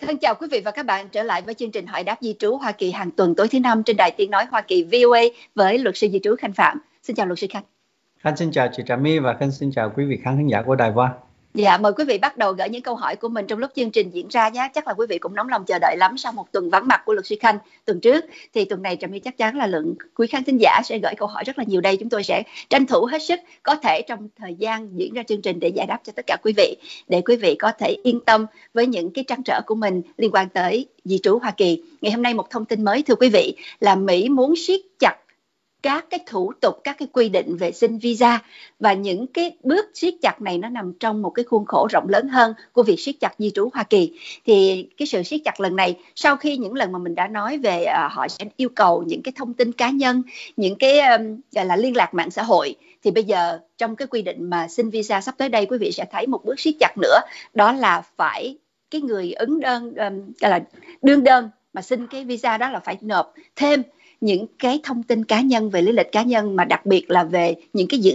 Thân chào quý vị và các bạn trở lại với chương trình Hỏi đáp di trú Hoa Kỳ hàng tuần tối thứ năm trên đài Tiếng nói Hoa Kỳ VOA với luật sư di trú Khanh Phạm. Xin chào luật sư Khanh. Khanh xin chào chị Trà My và Khanh xin chào quý vị khán giả của đài VOA. Dạ, mời quý vị bắt đầu gửi những câu hỏi của mình trong lúc chương trình diễn ra nhé. Chắc là quý vị cũng nóng lòng chờ đợi lắm sau một tuần vắng mặt của luật sư Khanh tuần trước. Thì tuần này Trà My chắc chắn là lượng quý khán thính giả sẽ gửi câu hỏi rất là nhiều đây. Chúng tôi sẽ tranh thủ hết sức có thể trong thời gian diễn ra chương trình để giải đáp cho tất cả quý vị. Để quý vị có thể yên tâm với những cái trăn trở của mình liên quan tới di trú Hoa Kỳ. Ngày hôm nay một thông tin mới thưa quý vị là Mỹ muốn siết chặt các cái thủ tục, các cái quy định về xin visa, và những cái bước siết chặt này nó nằm trong một cái khuôn khổ rộng lớn hơn của việc siết chặt di trú Hoa Kỳ. Thì cái sự siết chặt lần này, sau khi những lần mà mình đã nói về họ sẽ yêu cầu những cái thông tin cá nhân, những cái gọi là liên lạc mạng xã hội, thì bây giờ trong cái quy định mà xin visa sắp tới đây, quý vị sẽ thấy một bước siết chặt nữa, đó là phải cái người ứng đơn, gọi là đương đơn mà xin cái visa đó là phải nộp thêm những cái thông tin cá nhân về lý lịch cá nhân, mà đặc biệt là về những cái dữ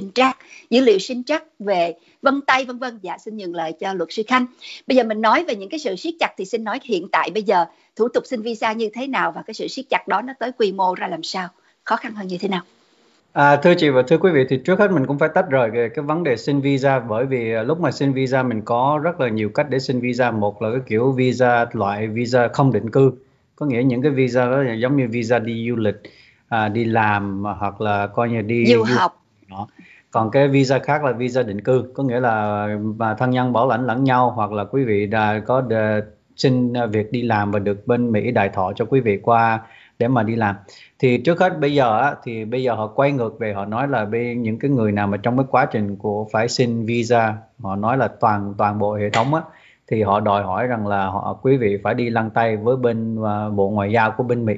liệu sinh trắc về vân tay vân vân. Dạ, xin nhường lời cho luật sư Khanh. Bây giờ mình nói về những cái sự siết chặt thì xin nói hiện tại bây giờ thủ tục xin visa như thế nào, và cái sự siết chặt đó nó tới quy mô ra làm sao, khó khăn hơn như thế nào? Thưa chị và thưa quý vị, thì trước hết mình cũng phải tách rời cái vấn đề xin visa, bởi vì lúc mà xin visa mình có rất là nhiều cách để xin visa. Một là cái kiểu visa loại visa không định cư, có nghĩa những cái visa đó là giống như visa đi du lịch, đi làm hoặc là coi như đi du học đó. Còn cái visa khác là visa định cư, có nghĩa là thân nhân bảo lãnh lẫn nhau, hoặc là quý vị đã có xin việc đi làm và được bên Mỹ đài thọ cho quý vị qua để mà đi làm. Thì trước hết bây giờ họ quay ngược về, họ nói là những cái người nào mà trong cái quá trình của phải xin visa, họ nói là toàn bộ hệ thống á, thì họ đòi hỏi rằng là quý vị phải đi lăn tay với bên Bộ Ngoại giao của bên Mỹ.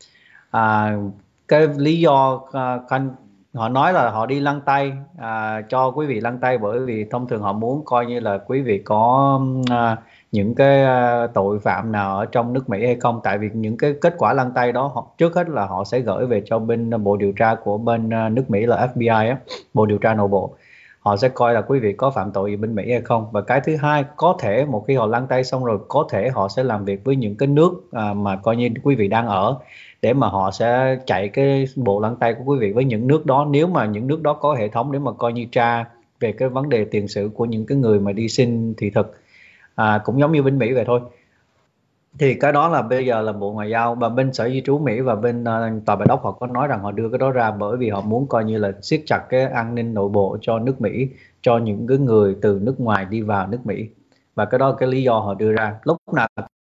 Cái lý do họ nói là họ đi lăn tay, cho quý vị lăn tay, bởi vì thông thường họ muốn coi như là quý vị có những cái tội phạm nào ở trong nước Mỹ hay không. Tại vì những cái kết quả lăn tay đó trước hết là họ sẽ gửi về cho bên bộ điều tra của bên nước Mỹ là FBI á, Bộ Điều tra Nội bộ. Họ sẽ coi là quý vị có phạm tội gì bên Mỹ hay không. Và cái thứ hai, có thể một khi họ lăn tay xong rồi, có thể họ sẽ làm việc với những cái nước mà coi như quý vị đang ở, để mà họ sẽ chạy cái bộ lăn tay của quý vị với những nước đó, nếu mà những nước đó có hệ thống để mà coi như tra về cái vấn đề tiền sử của những cái người mà đi xin thị thực. Cũng giống như bên Mỹ vậy thôi. Thì cái đó là bây giờ là Bộ Ngoại giao và bên Sở Di trú Mỹ và bên Tòa Bạch Ốc họ có nói rằng họ đưa cái đó ra bởi vì họ muốn coi như là siết chặt cái an ninh nội bộ cho nước Mỹ, cho những cái người từ nước ngoài đi vào nước Mỹ. Và cái đó là cái lý do họ đưa ra. Lúc nào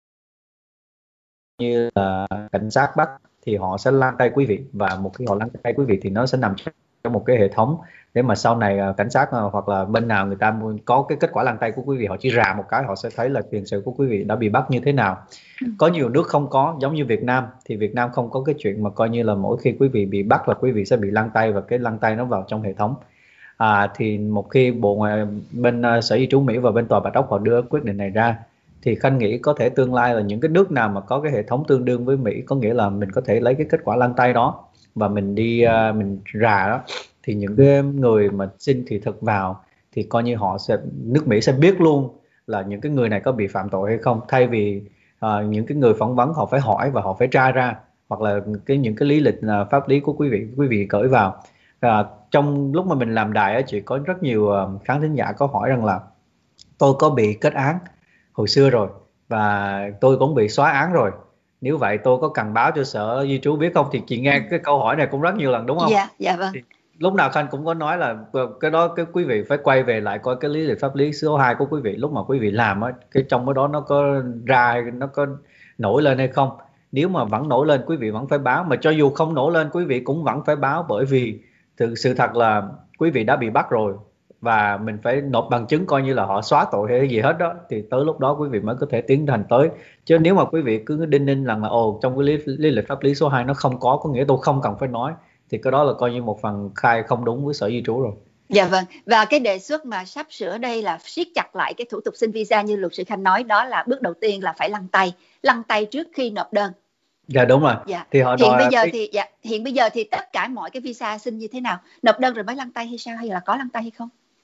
như là cảnh sát bắt thì họ sẽ lăn tay quý vị, và một khi họ lăn tay quý vị thì nó sẽ nằm trong một cái hệ thống để mà sau này cảnh sát hoặc là bên nào người ta có cái kết quả lăn tay của quý vị, họ chỉ rà một cái họ sẽ thấy là tiền sử của quý vị đã bị bắt như thế nào. Có nhiều nước không có, giống như Việt Nam thì Việt Nam không có cái chuyện mà coi như là mỗi khi quý vị bị bắt là quý vị sẽ bị lăn tay và cái lăn tay nó vào trong hệ thống. Thì một khi bên Sở Di trú Mỹ và bên Tòa Bạch Ốc họ đưa quyết định này ra, thì Khanh nghĩ có thể tương lai là những cái nước nào mà có cái hệ thống tương đương với Mỹ, có nghĩa là mình có thể lấy cái kết quả lăn tay đó và mình đi mình rà đó, thì những cái người mà xin thị thực vào thì coi như nước Mỹ sẽ biết luôn là những cái người này có bị phạm tội hay không, thay vì những cái người phỏng vấn họ phải hỏi và họ phải tra ra, hoặc là những cái lý lịch pháp lý của quý vị gửi vào. Trong lúc mà mình làm đài á, chị có rất nhiều khán thính giả có hỏi rằng là tôi có bị kết án hồi xưa rồi và tôi cũng bị xóa án rồi, nếu vậy tôi có cần báo cho Sở Di trú biết không? Thì chị nghe cái câu hỏi này cũng rất nhiều lần đúng không? Dạ vâng. Thì lúc nào Khanh cũng có nói là cái đó cái quý vị phải quay về lại coi cái lý lịch pháp lý số 2 của quý vị lúc mà quý vị làm á, cái trong cái đó nó có nổi lên hay không. Nếu mà vẫn nổi lên quý vị vẫn phải báo, mà cho dù không nổi lên quý vị cũng vẫn phải báo, bởi vì sự thật là quý vị đã bị bắt rồi và mình phải nộp bằng chứng coi như là họ xóa tội hay gì hết đó, thì tới lúc đó quý vị mới có thể tiến hành tới. Chứ nếu mà quý vị cứ đinh rằng là trong cái lý lịch pháp lý số 2 nó không có nghĩa tôi không cần phải nói, thì cái đó là coi như một phần khai không đúng với Sở Di trú rồi. Dạ vâng, và cái đề xuất mà sắp sửa đây là siết chặt lại cái thủ tục xin visa như luật sư Khanh nói, đó là bước đầu tiên là phải lăn tay trước khi nộp đơn. Dạ đúng rồi. Dạ. Thì họ hiện bây giờ thì tất cả mọi cái visa xin như thế nào, nộp đơn rồi mới lăn tay hay sao, hay là có lăn tay hay không?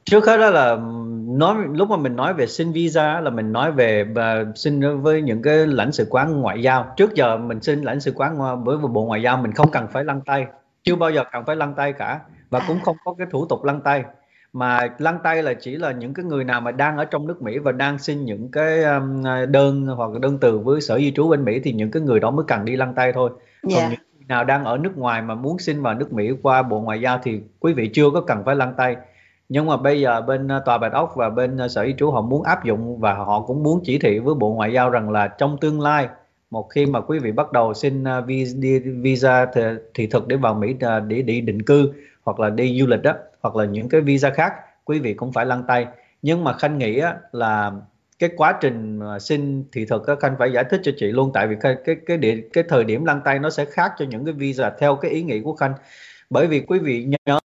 Trước hết đó là lúc mà mình nói về xin visa là mình nói về xin với những cái lãnh sự quán ngoại giao. Trước giờ mình xin lãnh sự quán với Bộ Ngoại giao mình không cần phải lăn tay, chưa bao giờ cần phải lăn tay cả, và cũng không có cái thủ tục lăn tay. Mà lăn tay là chỉ là những cái người nào mà đang ở trong nước Mỹ và đang xin những cái đơn hoặc đơn từ với Sở Di trú bên Mỹ thì những cái người đó mới cần đi lăn tay thôi. Còn những người nào đang ở nước ngoài mà muốn xin vào nước Mỹ qua Bộ Ngoại giao thì quý vị chưa có cần phải lăn tay. Nhưng mà bây giờ bên Tòa Bạch Ốc và bên Sở Di trú họ muốn áp dụng, và họ cũng muốn chỉ thị với Bộ Ngoại giao rằng là trong tương lai, một khi mà quý vị bắt đầu xin visa thị thực để vào Mỹ để đi định cư hoặc là đi du lịch đó, hoặc là những cái visa khác, quý vị cũng phải lăn tay. Nhưng mà Khanh nghĩ là cái quá trình xin thị thực Khanh phải giải thích cho chị luôn, tại vì cái thời điểm lăn tay nó sẽ khác cho những cái visa theo cái ý nghĩ của Khanh. Bởi vì quý vị nhớ,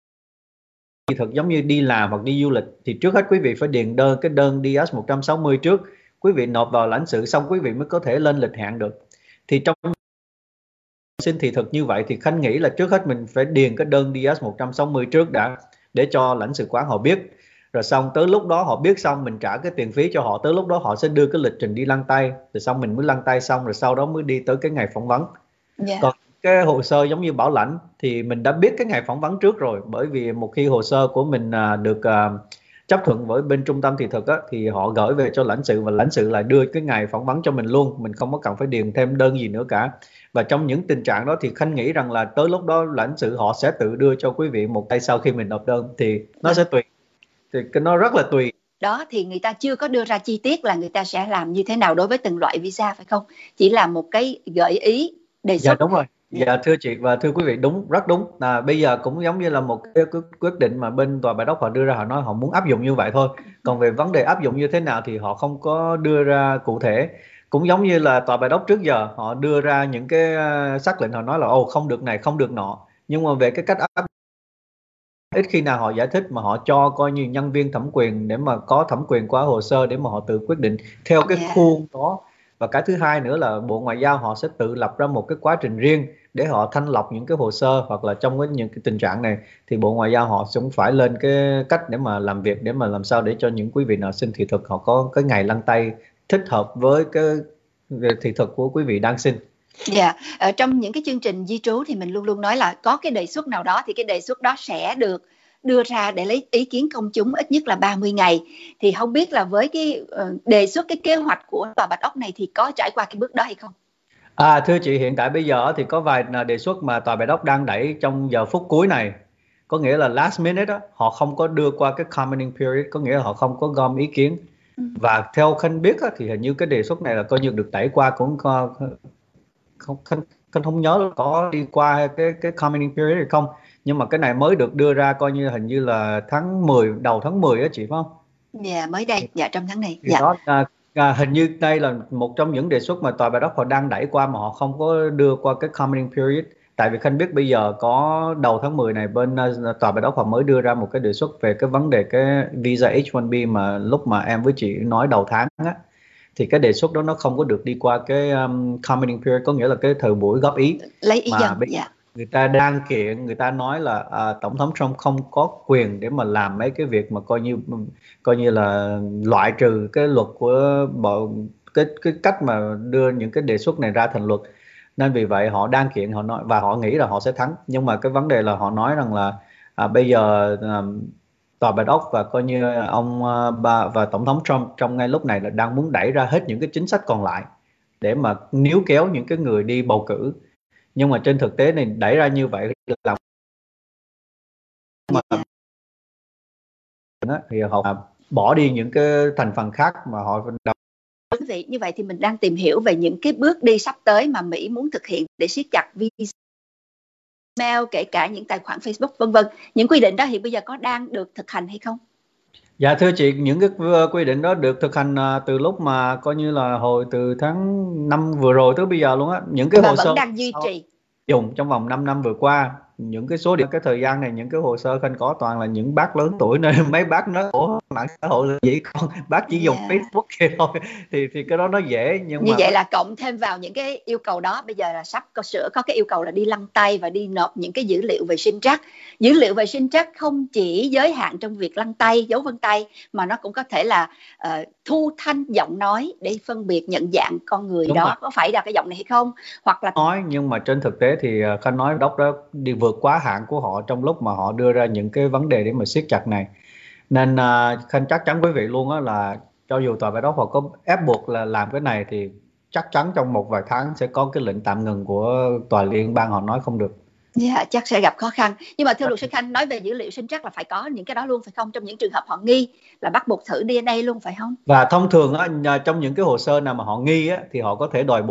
thị thực giống như đi làm hoặc đi du lịch thì trước hết quý vị phải điền cái đơn DS-160 trước, quý vị nộp vào lãnh sự xong quý vị mới có thể lên lịch hẹn được. Thì trong xin thị thực như vậy thì Khanh nghĩ là trước hết mình phải điền cái đơn DS-160 trước đã, để cho lãnh sự quán họ biết. Rồi xong tới lúc đó họ biết xong mình trả cái tiền phí cho họ, tới lúc đó họ sẽ đưa cái lịch trình đi lăn tay, rồi xong mình mới lăn tay xong, rồi sau đó mới đi tới cái ngày phỏng vấn. Còn cái hồ sơ giống như bảo lãnh thì mình đã biết cái ngày phỏng vấn trước rồi, bởi vì một khi hồ sơ của mình được chấp thuận với bên trung tâm thị thực thì họ gửi về cho lãnh sự, và lãnh sự lại đưa cái ngày phỏng vấn cho mình luôn, mình không có cần phải điền thêm đơn gì nữa cả. Và trong những tình trạng đó thì Khanh nghĩ rằng là tới lúc đó lãnh sự họ sẽ tự đưa cho quý vị một tay sau khi mình nộp đơn, thì nó sẽ tùy, thì nó rất là tùy. Đó thì người ta chưa có đưa ra chi tiết là người ta sẽ làm như thế nào đối với từng loại visa, phải không? Chỉ là một cái gợi ý, đề xuất. Dạ đúng rồi. Dạ thưa chị và thưa quý vị, đúng, rất đúng. Bây giờ cũng giống như là một cái quyết định mà bên Tòa Bạch Ốc họ đưa ra, họ nói họ muốn áp dụng như vậy thôi. Còn về vấn đề áp dụng như thế nào thì họ không có đưa ra cụ thể. Cũng giống như là Tòa Bạch Ốc trước giờ họ đưa ra những cái sắc lệnh, họ nói là không được này, không được nọ. Nhưng mà về cái cách áp, ít khi nào họ giải thích mà họ cho coi như nhân viên thẩm quyền để mà có thẩm quyền qua hồ sơ để mà họ tự quyết định theo cái khuôn đó. Và cái thứ hai nữa là Bộ Ngoại giao họ sẽ tự lập ra một cái quá trình riêng để họ thanh lọc những cái hồ sơ, hoặc là trong những cái tình trạng này thì Bộ Ngoại giao họ cũng phải lên cái cách để mà làm việc, để mà làm sao để cho những quý vị nào xin thị thực họ có cái ngày lăn tay thích hợp với cái thị thực của quý vị đang xin. Ở trong những cái chương trình di trú thì mình luôn luôn nói là có cái đề xuất nào đó thì cái đề xuất đó sẽ được đưa ra để lấy ý kiến công chúng ít nhất là 30 ngày. Thì không biết là với cái đề xuất, cái kế hoạch của Tòa Bạch Ốc này thì có trải qua cái bước đó hay không? Thưa chị, hiện tại bây giờ thì có vài đề xuất mà Tòa Bạch Ốc đang đẩy trong giờ phút cuối này. Có nghĩa là last minute đó, họ không có đưa qua cái commenting period, có nghĩa là họ không có gom ý kiến. Và theo Khanh biết thì hình như cái đề xuất này là coi như được đẩy qua, cũng không nhớ là có đi qua cái commenting period hay không. Nhưng mà cái này mới được đưa ra coi như hình như là tháng 10, đầu tháng 10 á chị, phải không? Dạ, mới đây, trong tháng này. Đó, hình như đây là một trong những đề xuất mà Tòa Bạch Ốc họ đang đẩy qua mà họ không có đưa qua cái commenting period. Tại vì Khanh biết bây giờ có đầu tháng 10 này bên Tòa Bạch Ốc họ mới đưa ra một cái đề xuất về cái vấn đề cái visa H1B mà lúc mà em với chị nói đầu tháng á, thì cái đề xuất đó nó không có được đi qua cái commenting period, có nghĩa là cái thời buổi góp ý. Lấy ý dân. Người ta đang kiện, người ta nói là Tổng thống Trump không có quyền để mà làm mấy cái việc mà coi như là loại trừ cái luật của cái cách mà đưa những cái đề xuất này ra thành luật. Nên vì vậy họ đang kiện, họ nói và họ nghĩ là họ sẽ thắng. Nhưng mà cái vấn đề là họ nói rằng là bây giờ Tòa Bạch Ốc và coi như ông và Tổng thống Trump trong ngay lúc này là đang muốn đẩy ra hết những cái chính sách còn lại để mà níu kéo những cái người đi bầu cử. Nhưng mà trên thực tế này đẩy ra như vậy là thì họ bỏ đi những cái thành phần khác mà họ Quý vị, như vậy thì mình đang tìm hiểu về những cái bước đi sắp tới mà Mỹ muốn thực hiện để siết chặt visa, email, kể cả những tài khoản Facebook vân vân. Những quy định đó hiện bây giờ có đang được thực hành hay không? Dạ thưa chị, những cái quy định đó được thực hành từ lúc mà coi như là hồi từ tháng 5 vừa rồi tới bây giờ luôn á. Những cái hồ sơ vẫn đang duy trì dùng trong vòng 5 năm vừa qua, những cái số điểm cái thời gian này, những cái hồ sơ Khanh có toàn là những bác lớn tuổi, nên mấy bác nó khổ hơn mạng xã hội là gì con, bác chỉ dùng Facebook kia thôi, thì cái đó nó dễ. Nhưng như mà vậy là cộng thêm vào những cái yêu cầu đó, bây giờ là sắp có sửa có cái yêu cầu là đi lăn tay và đi nộp những cái dữ liệu về sinh trắc. Dữ liệu về sinh trắc không chỉ giới hạn trong việc lăn tay, dấu vân tay, mà nó cũng có thể là thu thanh giọng nói để phân biệt nhận dạng con người đúng đó rồi, có phải là cái giọng này hay không, hoặc là nói. Nhưng mà trên thực tế thì Khanh nói đốc đó đi vượt quá hạn của họ trong lúc mà họ đưa ra những cái vấn đề để mà siết chặt này. Nên Khanh chắc chắn quý vị luôn á, là cho dù tòa bạch ốc họ có ép buộc là làm cái này thì chắc chắn trong một vài tháng sẽ có cái lệnh tạm ngừng của tòa liên bang, họ nói không được. dạ, chắc sẽ gặp khó khăn. Nhưng mà thưa luật sư Khanh, nói về dữ liệu sinh trắc là phải có những cái đó luôn phải không? Trong những trường hợp họ nghi là bắt buộc thử DNA luôn phải không? Và thông thường á, trong những cái hồ sơ nào mà họ nghi á, thì họ có thể đòi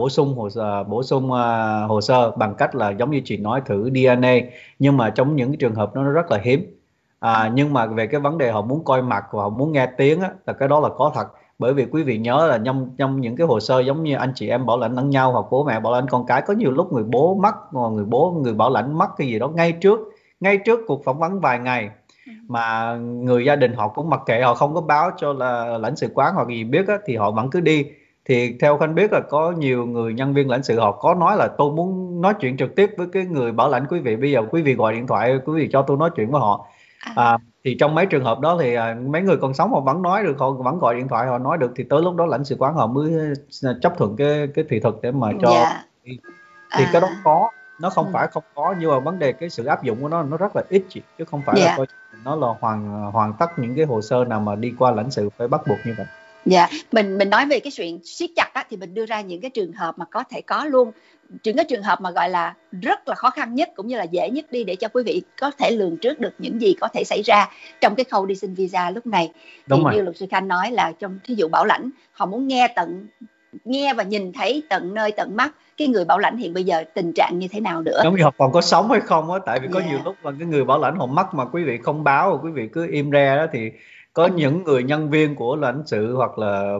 bổ sung hồ sơ bằng cách là giống như chị nói thử DNA. Nhưng mà trong những cái trường hợp nó rất là hiếm. Nhưng mà về cái vấn đề họ muốn coi mặt và họ muốn nghe tiếng á, là cái đó là có thật. Bởi vì quý vị nhớ là trong những cái hồ sơ giống như anh chị em bảo lãnh lẫn nhau hoặc bố mẹ bảo lãnh con cái, có nhiều lúc người bố mắc, người bảo lãnh mắc cái gì đó ngay trước cuộc phỏng vấn vài ngày, mà người gia đình họ cũng mặc kệ, họ không có báo cho là lãnh sự quán hoặc gì biết á, thì họ vẫn cứ đi. Thì theo Khanh biết là có nhiều người nhân viên lãnh sự họ có nói là tôi muốn nói chuyện trực tiếp với cái người bảo lãnh quý vị, bây giờ quý vị gọi điện thoại, quý vị cho tôi nói chuyện với họ. Thì trong mấy trường hợp đó thì mấy người còn sống họ vẫn nói được, họ vẫn gọi điện thoại họ nói được, thì tới lúc đó lãnh sự quán họ mới chấp thuận cái thị thực để mà cho. Thì cái đó có, nó không phải không có, nhưng mà vấn đề cái sự áp dụng của nó rất là ít chị, chứ không phải là coi nó là hoàn tất những cái hồ sơ nào mà đi qua lãnh sự phải bắt buộc như vậy. Dạ, mình nói về cái chuyện siết chặt á, thì mình đưa ra những cái trường hợp mà có thể có luôn, những cái trường hợp mà gọi là rất là khó khăn nhất cũng như là dễ nhất đi, để cho quý vị có thể lường trước được những gì có thể xảy ra trong cái khâu đi xin visa lúc này. Thì như luật sư Khanh nói là trong thí dụ bảo lãnh, họ muốn nghe và nhìn thấy tận nơi tận mắt cái người bảo lãnh hiện bây giờ tình trạng như thế nào nữa, giống như họ còn có sống hay không á. Tại vì có nhiều lúc mà cái người bảo lãnh họ mắc mà quý vị không báo, quý vị cứ im re đó, thì có những người nhân viên của lãnh sự hoặc là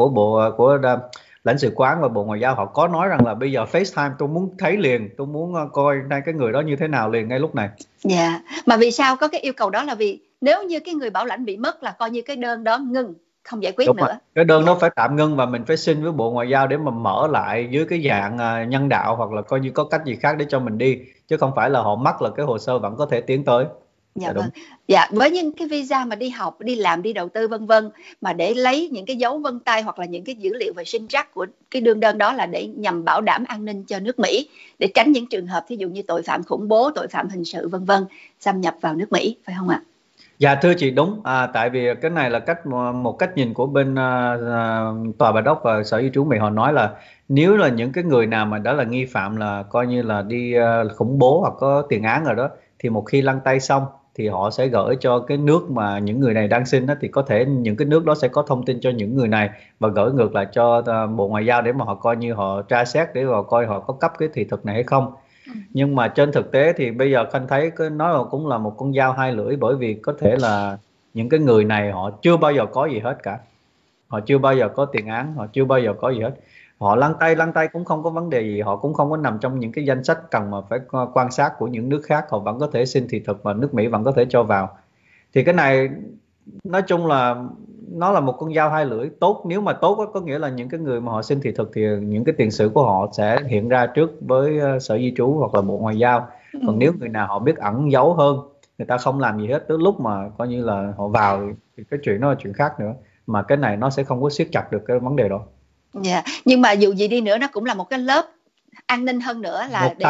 của lãnh sự quán và Bộ Ngoại giao họ có nói rằng là bây giờ FaceTime tôi muốn thấy liền, tôi muốn coi cái người đó như thế nào liền ngay lúc này. Dạ, mà vì sao có cái yêu cầu đó là vì nếu như cái người bảo lãnh bị mất là coi như cái đơn đó ngưng, không giải quyết nữa. Cái đơn đó phải tạm ngưng và mình phải xin với Bộ Ngoại giao để mà mở lại dưới cái dạng nhân đạo, hoặc là coi như có cách gì khác để cho mình đi, chứ không phải là họ mắc là cái hồ sơ vẫn có thể tiến tới. Dạ vâng. Dạ, với những cái visa mà đi học, đi làm, đi đầu tư vân vân, mà để lấy những cái dấu vân tay hoặc là những cái dữ liệu về sinh trắc của cái đương đơn đó là để nhằm bảo đảm an ninh cho nước Mỹ, để tránh những trường hợp thí dụ như tội phạm khủng bố, tội phạm hình sự vân vân xâm nhập vào nước Mỹ, phải không ạ? Dạ thưa chị đúng. Tại vì cái này là một cách nhìn của bên tòa bạch ốc và sở di trú Mỹ. Họ nói là nếu là những cái người nào mà đã là nghi phạm, là coi như là đi khủng bố hoặc có tiền án rồi đó, thì một khi lăn tay xong thì họ sẽ gửi cho cái nước mà những người này đang xin đó, thì có thể những cái nước đó sẽ có thông tin cho những người này và gửi ngược lại cho Bộ Ngoại giao để mà họ coi như họ tra xét để họ coi họ có cấp cái thị thực này hay không. Nhưng mà trên thực tế thì bây giờ Khanh thấy nó cũng là một con dao hai lưỡi, bởi vì có thể là những cái người này họ chưa bao giờ có gì hết cả, họ chưa bao giờ có tiền án, họ chưa bao giờ có gì hết, họ lăn tay cũng không có vấn đề gì, họ cũng không có nằm trong những cái danh sách cần mà phải quan sát của những nước khác, họ vẫn có thể xin thị thực và nước Mỹ vẫn có thể cho vào. Thì cái này nói chung là nó là một con dao hai lưỡi. Tốt, nếu mà tốt có nghĩa là những cái người mà họ xin thị thực thì những cái tiền sử của họ sẽ hiện ra trước với sở di trú hoặc là Bộ Ngoại giao. Còn nếu người nào họ biết ẩn giấu hơn, người ta không làm gì hết, tới lúc mà coi như là họ vào thì cái chuyện đó là chuyện khác nữa, mà cái này nó sẽ không có siết chặt được cái vấn đề đó. Dạ, nhưng mà dù gì đi nữa nó cũng là một cái lớp an ninh hơn nữa, là để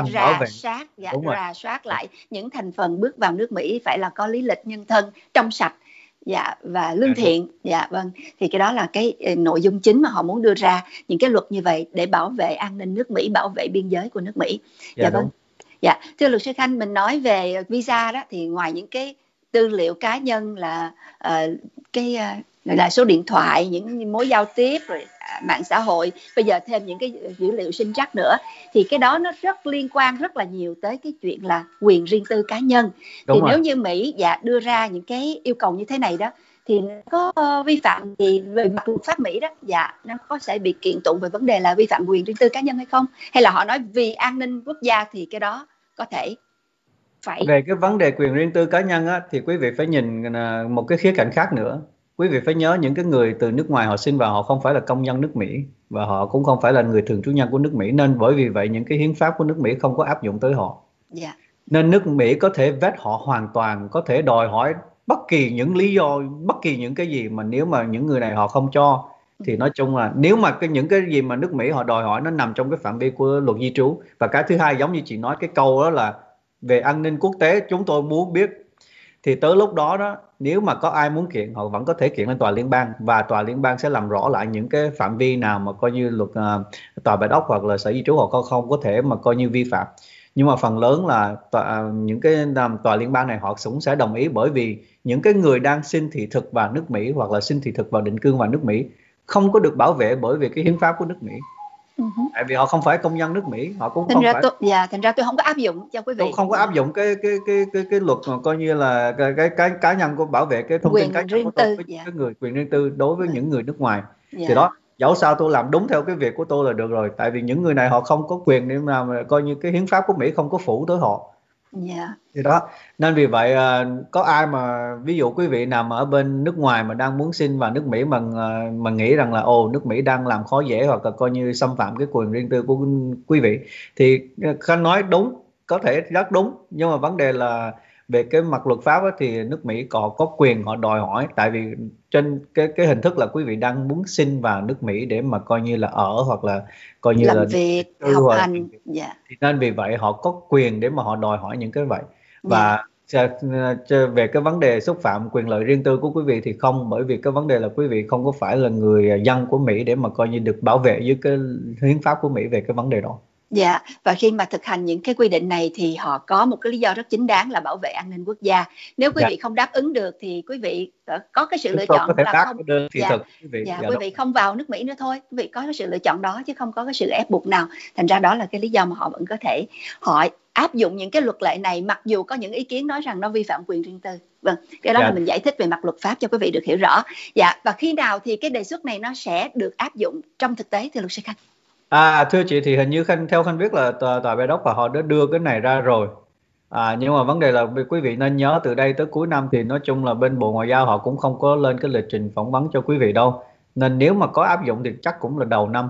rà soát lại những thành phần bước vào nước Mỹ phải là có lý lịch nhân thân, trong sạch, dạ, và lương thiện. Dạ vâng, thì cái đó là cái nội dung chính mà họ muốn đưa ra những cái luật như vậy để bảo vệ an ninh nước Mỹ, bảo vệ biên giới của nước Mỹ. Dạ vâng. Dạ, thưa luật sư Khanh, mình nói về visa đó thì ngoài những cái tư liệu cá nhân là là số điện thoại, những mối giao tiếp, rồi mạng xã hội, bây giờ thêm những cái dữ liệu sinh trắc nữa, thì cái đó nó rất liên quan rất là nhiều tới cái chuyện là quyền riêng tư cá nhân. Thì nếu như Mỹ đưa ra những cái yêu cầu như thế này đó, thì có vi phạm gì về mặt luật pháp Mỹ đó, nó có sẽ bị kiện tụng về vấn đề là vi phạm quyền riêng tư cá nhân hay không, hay là họ nói vì an ninh quốc gia thì cái đó có thể phải. Về cái vấn đề quyền riêng tư cá nhân á, thì quý vị phải nhìn một cái khía cạnh khác nữa. quý vị phải nhớ những cái người từ nước ngoài họ xin vào họ không phải là công dân nước Mỹ và họ cũng không phải là người thường trú nhân của nước Mỹ, nên bởi vì vậy những cái hiến pháp của nước Mỹ không có áp dụng tới họ. Dạ. Nên nước Mỹ có thể vet họ hoàn toàn, có thể đòi hỏi bất kỳ những lý do, bất kỳ những cái gì mà nếu mà những người này họ không cho thì nói chung là nếu mà những cái gì mà nước Mỹ họ đòi hỏi nó nằm trong cái phạm vi của luật di trú. Và cái thứ hai, giống như chị nói, cái câu đó là về an ninh quốc tế chúng tôi muốn biết, thì tới lúc đó đó, nếu mà có ai muốn kiện họ vẫn có thể kiện lên tòa liên bang, và tòa liên bang sẽ làm rõ lại những cái phạm vi nào mà coi như luật tòa bạch ốc hoặc là sở di trú họ không có thể mà coi như vi phạm. Nhưng mà phần lớn là những cái tòa liên bang này họ cũng sẽ đồng ý, bởi vì những cái người đang xin thị thực vào nước Mỹ hoặc là xin thị thực vào định cư vào nước Mỹ không có được bảo vệ bởi vì cái hiến pháp của nước Mỹ. Tại vì họ không phải công dân nước Mỹ, họ cũng không phải. Thành ra tôi không có áp dụng cho quý vị. Tôi không có áp dụng cái luật mà coi như là cái cá nhân của bảo vệ cái thông tin cá nhân của tôi với cái người quyền riêng tư đối với những người nước ngoài. Thì đó, dẫu sao tôi làm đúng theo cái việc của tôi là được rồi, tại vì những người này họ không có quyền để mà coi như cái hiến pháp của Mỹ không có phủ tới họ. Thì đó, nên vì vậy có ai mà ví dụ quý vị nào mà ở bên nước ngoài mà đang muốn xin vào nước Mỹ mà nghĩ rằng là nước Mỹ đang làm khó dễ hoặc là coi như xâm phạm cái quyền riêng tư của quý vị, thì Khanh nói đúng, có thể rất đúng, nhưng mà vấn đề là về cái mặt luật pháp thì nước Mỹ có quyền họ đòi hỏi, tại vì trên cái hình thức là quý vị đang muốn xin vào nước Mỹ để mà coi như là ở hoặc là coi như làm là việc, học hành. Thì nên vì vậy họ có quyền để mà họ đòi hỏi những cái vậy. Và về cái vấn đề xúc phạm quyền lợi riêng tư của quý vị thì không, bởi vì cái vấn đề là quý vị không có phải là người dân của Mỹ để mà coi như được bảo vệ dưới cái hiến pháp của Mỹ về cái vấn đề đó. Dạ, và khi mà thực hành những cái quy định này thì họ có một cái lý do rất chính đáng là bảo vệ an ninh quốc gia. Nếu quý vị không đáp ứng được thì quý vị có cái sự lựa chọn là không. Quý vị không vào nước Mỹ nữa thôi. Quý vị có cái sự lựa chọn đó chứ không có cái sự ép buộc nào. Thành ra đó là cái lý do mà họ vẫn có thể họ áp dụng những cái luật lệ này, mặc dù có những ý kiến nói rằng nó vi phạm quyền riêng tư. Vâng, cái đó là mình giải thích về mặt luật pháp cho quý vị được hiểu rõ. Dạ, và khi nào thì cái đề xuất này nó sẽ được áp dụng trong thực tế thưa luật sư Khanh? Thưa chị, thì hình như theo Khanh biết là tòa Bạch Ốc và họ đã đưa cái này ra rồi. Nhưng mà vấn đề là quý vị nên nhớ từ đây tới cuối năm thì nói chung là bên Bộ Ngoại giao họ cũng không có lên cái lịch trình phỏng vấn cho quý vị đâu. Nên nếu mà có áp dụng thì chắc cũng là đầu năm.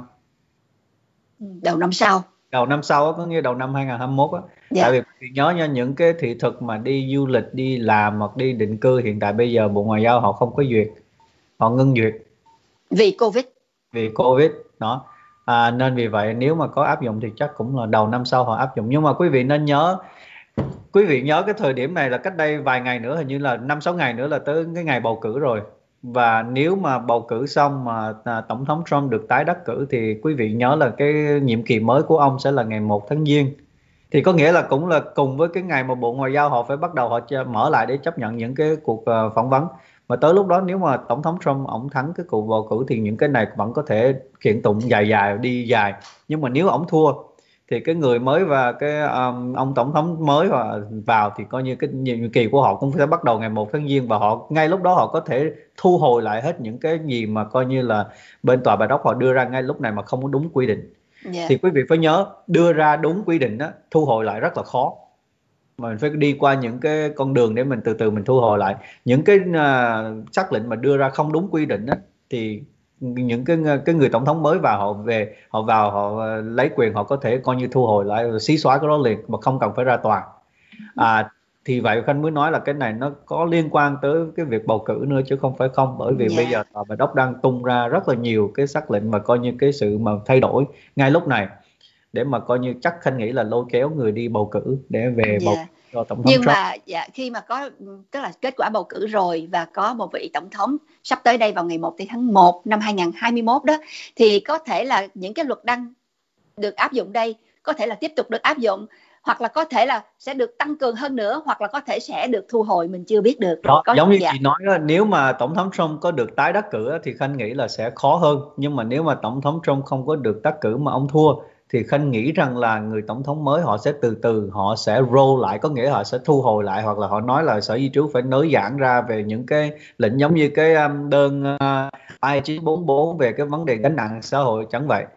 Đầu năm sau. Đầu năm sau có nghĩa đầu năm 2021 á. Tại vì quý vị nhớ nha, những cái thị thực mà đi du lịch, đi làm hoặc đi định cư hiện tại bây giờ Bộ Ngoại giao họ không có duyệt. Họ ngưng duyệt. Vì Covid. Vì Covid đó. Nên vì vậy nếu mà có áp dụng thì chắc cũng là đầu năm sau họ áp dụng. Nhưng mà quý vị nên nhớ, cái thời điểm này là cách đây vài ngày nữa, hình như là 5-6 ngày nữa là tới cái ngày bầu cử rồi. Và nếu mà bầu cử xong mà Tổng thống Trump được tái đắc cử thì quý vị nhớ là cái nhiệm kỳ mới của ông sẽ là ngày 1 tháng Giêng. Thì có nghĩa là cũng là cùng với cái ngày mà Bộ Ngoại giao họ phải bắt đầu họ mở lại để chấp nhận những cái cuộc phỏng vấn. Mà tới lúc đó nếu mà Tổng thống Trump ổng thắng cái cuộc bầu cử thì những cái này vẫn có thể kiện tụng dài đi dài. Nhưng mà nếu ổng thua thì cái người mới và cái ông Tổng thống mới vào thì coi như cái nhiệm kỳ của họ cũng sẽ bắt đầu ngày 1 tháng Giêng. Và họ ngay lúc đó họ có thể thu hồi lại hết những cái gì mà coi như là bên tòa Bạch Ốc họ đưa ra ngay lúc này mà không có đúng quy định. Thì quý vị phải nhớ, đưa ra đúng quy định đó, thu hồi lại rất là khó. Mà mình phải đi qua những cái con đường để mình từ từ mình thu hồi lại. Những cái sắc lệnh mà đưa ra không đúng quy định đó, thì những cái người tổng thống mới vào họ lấy quyền, họ có thể coi như thu hồi lại, xí xóa cái đó liền mà không cần phải ra tòa. Thì vậy Khanh mới nói là cái này nó có liên quan tới cái việc bầu cử nữa chứ không phải không, bởi vì bây giờ tòa Bạch Ốc đang tung ra rất là nhiều cái sắc lệnh mà coi như cái sự mà thay đổi ngay lúc này để mà coi như chắc Khanh nghĩ là lôi kéo người đi bầu cử để về bầu cho tổng thống Nhưng Trump. mà khi mà có tức là kết quả bầu cử rồi và có một vị tổng thống sắp tới đây vào ngày 1 tháng 1 năm 2021 đó, thì có thể là những cái luật đang được áp dụng đây có thể là tiếp tục được áp dụng, hoặc là có thể là sẽ được tăng cường hơn nữa, hoặc là có thể sẽ được thu hồi, mình chưa biết được. Đó, giống như chị nói đó, nếu mà tổng thống Trump có được tái đắc cử thì Khanh nghĩ là sẽ khó hơn. Nhưng mà nếu mà tổng thống Trump không có được đắc cử mà ông thua thì Khanh nghĩ rằng là người tổng thống mới họ sẽ từ từ họ sẽ roll lại, có nghĩa họ sẽ thu hồi lại, hoặc là họ nói là Sở Di trú phải nới giãn ra về những cái lệnh giống như cái đơn I-944 về cái vấn đề gánh nặng xã hội chẳng vậy.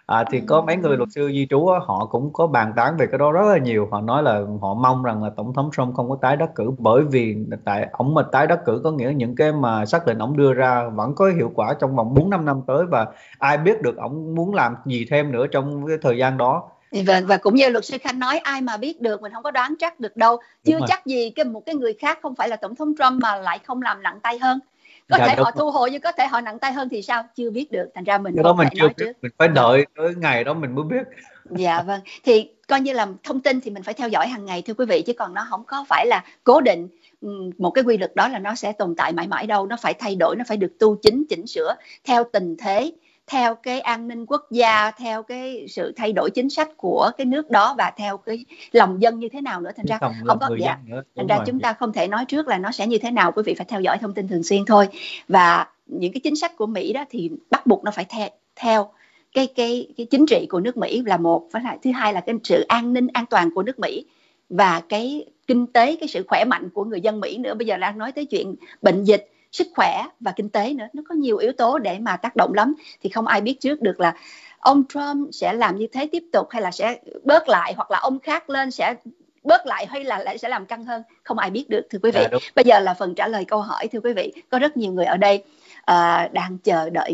Thì có mấy người luật sư di trú á, họ cũng có bàn tán về cái đó rất là nhiều. Họ nói là họ mong rằng là tổng thống Trump không có tái đắc cử, bởi vì tại ổng mà tái đắc cử có nghĩa những cái mà xác định ổng đưa ra vẫn có hiệu quả trong vòng 4-5 năm tới, và ai biết được ổng muốn làm gì thêm nữa trong cái thời gian đó. Vâng, và cũng như luật sư Khanh nói, ai mà biết được, mình không có đoán chắc được đâu. Đúng Chưa rồi. chắc gì một cái người khác không phải là tổng thống Trump mà lại không làm nặng tay hơn. Có Dạ thể đúng họ rồi. thu hồi, nhưng có thể họ nặng tay hơn thì sao? Chưa biết được. Thành ra mình Cái đó không mình thể chưa nói biết, trước. mình phải Dạ. đợi tới ngày đó mình mới biết. Dạ vâng, thì coi như là thông tin thì mình phải theo dõi hàng ngày thưa quý vị, chứ còn nó không có phải là cố định. Một cái quy luật đó là nó sẽ tồn tại mãi mãi đâu, nó phải thay đổi, nó phải được tu chỉnh, chỉnh sửa theo tình thế, theo cái an ninh quốc gia, theo cái sự thay đổi chính sách của cái nước đó và theo cái lòng dân như thế nào nữa. Thành ra Lòng không lòng có, người dạ, dân nữa. thành Đúng ra rồi. chúng ta không thể nói trước là nó sẽ như thế nào. Quý vị phải theo dõi thông tin thường xuyên thôi. Và những cái chính sách của Mỹ đó thì bắt buộc nó phải theo cái chính trị của nước Mỹ là một, với lại thứ hai là cái sự an ninh an toàn của nước Mỹ và cái kinh tế, cái sự khỏe mạnh của người dân Mỹ nữa. Bây giờ đang nói tới chuyện bệnh dịch, sức khỏe và kinh tế nữa, nó có nhiều yếu tố để mà tác động lắm. Thì không ai biết trước được là ông Trump sẽ làm như thế tiếp tục, hay là sẽ bớt lại, hoặc là ông khác lên sẽ bớt lại, hay là lại sẽ làm căng hơn. Không ai biết được thưa quý vị. Dạ đúng. Bây giờ là phần trả lời câu hỏi thưa quý vị. Có rất nhiều người ở đây đang chờ đợi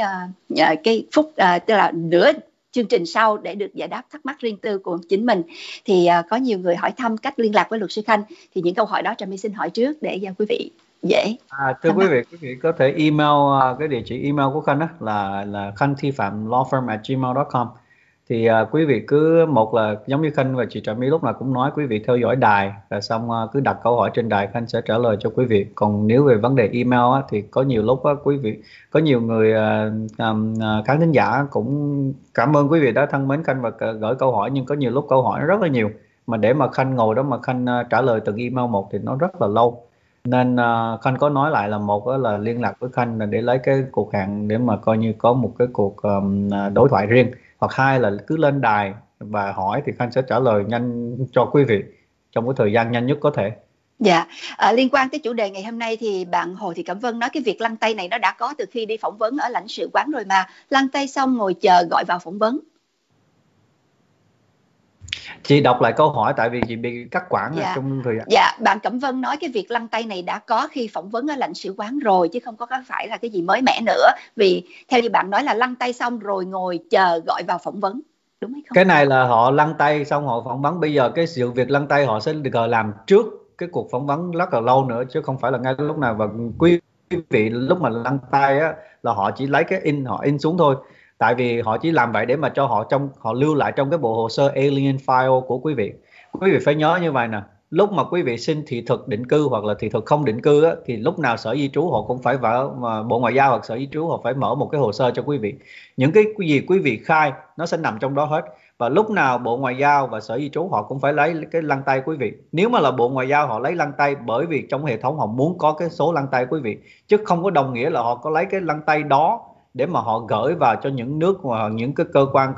cái phút tức là nửa chương trình sau để được giải đáp thắc mắc riêng tư của chính mình. Thì có nhiều người hỏi thăm cách liên lạc với luật sư Khanh, thì những câu hỏi đó Trà My xin hỏi trước để cho quý vị dễ Thưa nắm quý bắt. vị có thể email cái địa chỉ email của Khanh á là khanhthipham@lawfirm@gmail.com. Thì quý vị cứ, một là giống như Khanh và chị Trà My lúc nào cũng nói, quý vị theo dõi đài và xong cứ đặt câu hỏi trên đài, Khanh sẽ trả lời cho quý vị. Còn nếu về vấn đề email á, thì có nhiều lúc á, quý vị có nhiều người khán thính giả cũng cảm ơn quý vị đã thân mến Khanh và gửi câu hỏi, nhưng có nhiều lúc câu hỏi nó rất là nhiều, mà để mà Khanh ngồi đó mà Khanh trả lời từng email một thì nó rất là lâu. Nên Khanh có nói lại là một là liên lạc với Khanh là để lấy cái cuộc hẹn để mà coi như có một cái cuộc đối thoại riêng, hoặc hai là cứ lên đài và hỏi thì Khanh sẽ trả lời nhanh cho quý vị trong cái thời gian nhanh nhất có thể. Dạ, liên quan tới chủ đề ngày hôm nay thì bạn Hồ Thị Cẩm Vân nói cái việc lăn tay này nó đã có từ khi đi phỏng vấn ở lãnh sự quán rồi mà. Lăn tay xong ngồi chờ gọi vào phỏng vấn. Chị đọc lại câu hỏi tại vì chị bị cắt quãng Dạ. trong thời gian. Dạ, bạn Cẩm Vân nói cái việc lăn tay này đã có khi phỏng vấn ở lãnh sự quán rồi, chứ không có phải là cái gì mới mẻ nữa. Vì theo như bạn nói là lăn tay xong rồi ngồi chờ gọi vào phỏng vấn, đúng hay không? Cái này là họ lăn tay xong họ phỏng vấn. Bây giờ cái sự việc lăn tay họ sẽ được làm trước cái cuộc phỏng vấn rất là lâu nữa, chứ không phải là ngay lúc nào. Và quý vị lúc mà lăn tay á là họ chỉ lấy cái họ in xuống thôi, tại vì họ chỉ làm vậy để mà cho họ lưu lại trong cái bộ hồ sơ alien file của quý vị. Quý vị phải nhớ như vậy nè, lúc mà quý vị xin thị thực định cư hoặc là thị thực không định cư á, thì lúc nào sở di trú họ cũng phải Bộ Ngoại giao hoặc sở di trú họ phải mở một cái hồ sơ cho quý vị. Những cái gì quý vị khai nó sẽ nằm trong đó hết. Và lúc nào Bộ Ngoại giao và sở di trú họ cũng phải lấy cái lăn tay quý vị. Nếu mà là Bộ Ngoại giao họ lấy lăn tay bởi vì trong hệ thống họ muốn có cái số lăn tay quý vị, chứ không có đồng nghĩa là họ có lấy cái lăn tay đó để mà họ gửi vào cho những nước hoặc những cái cơ quan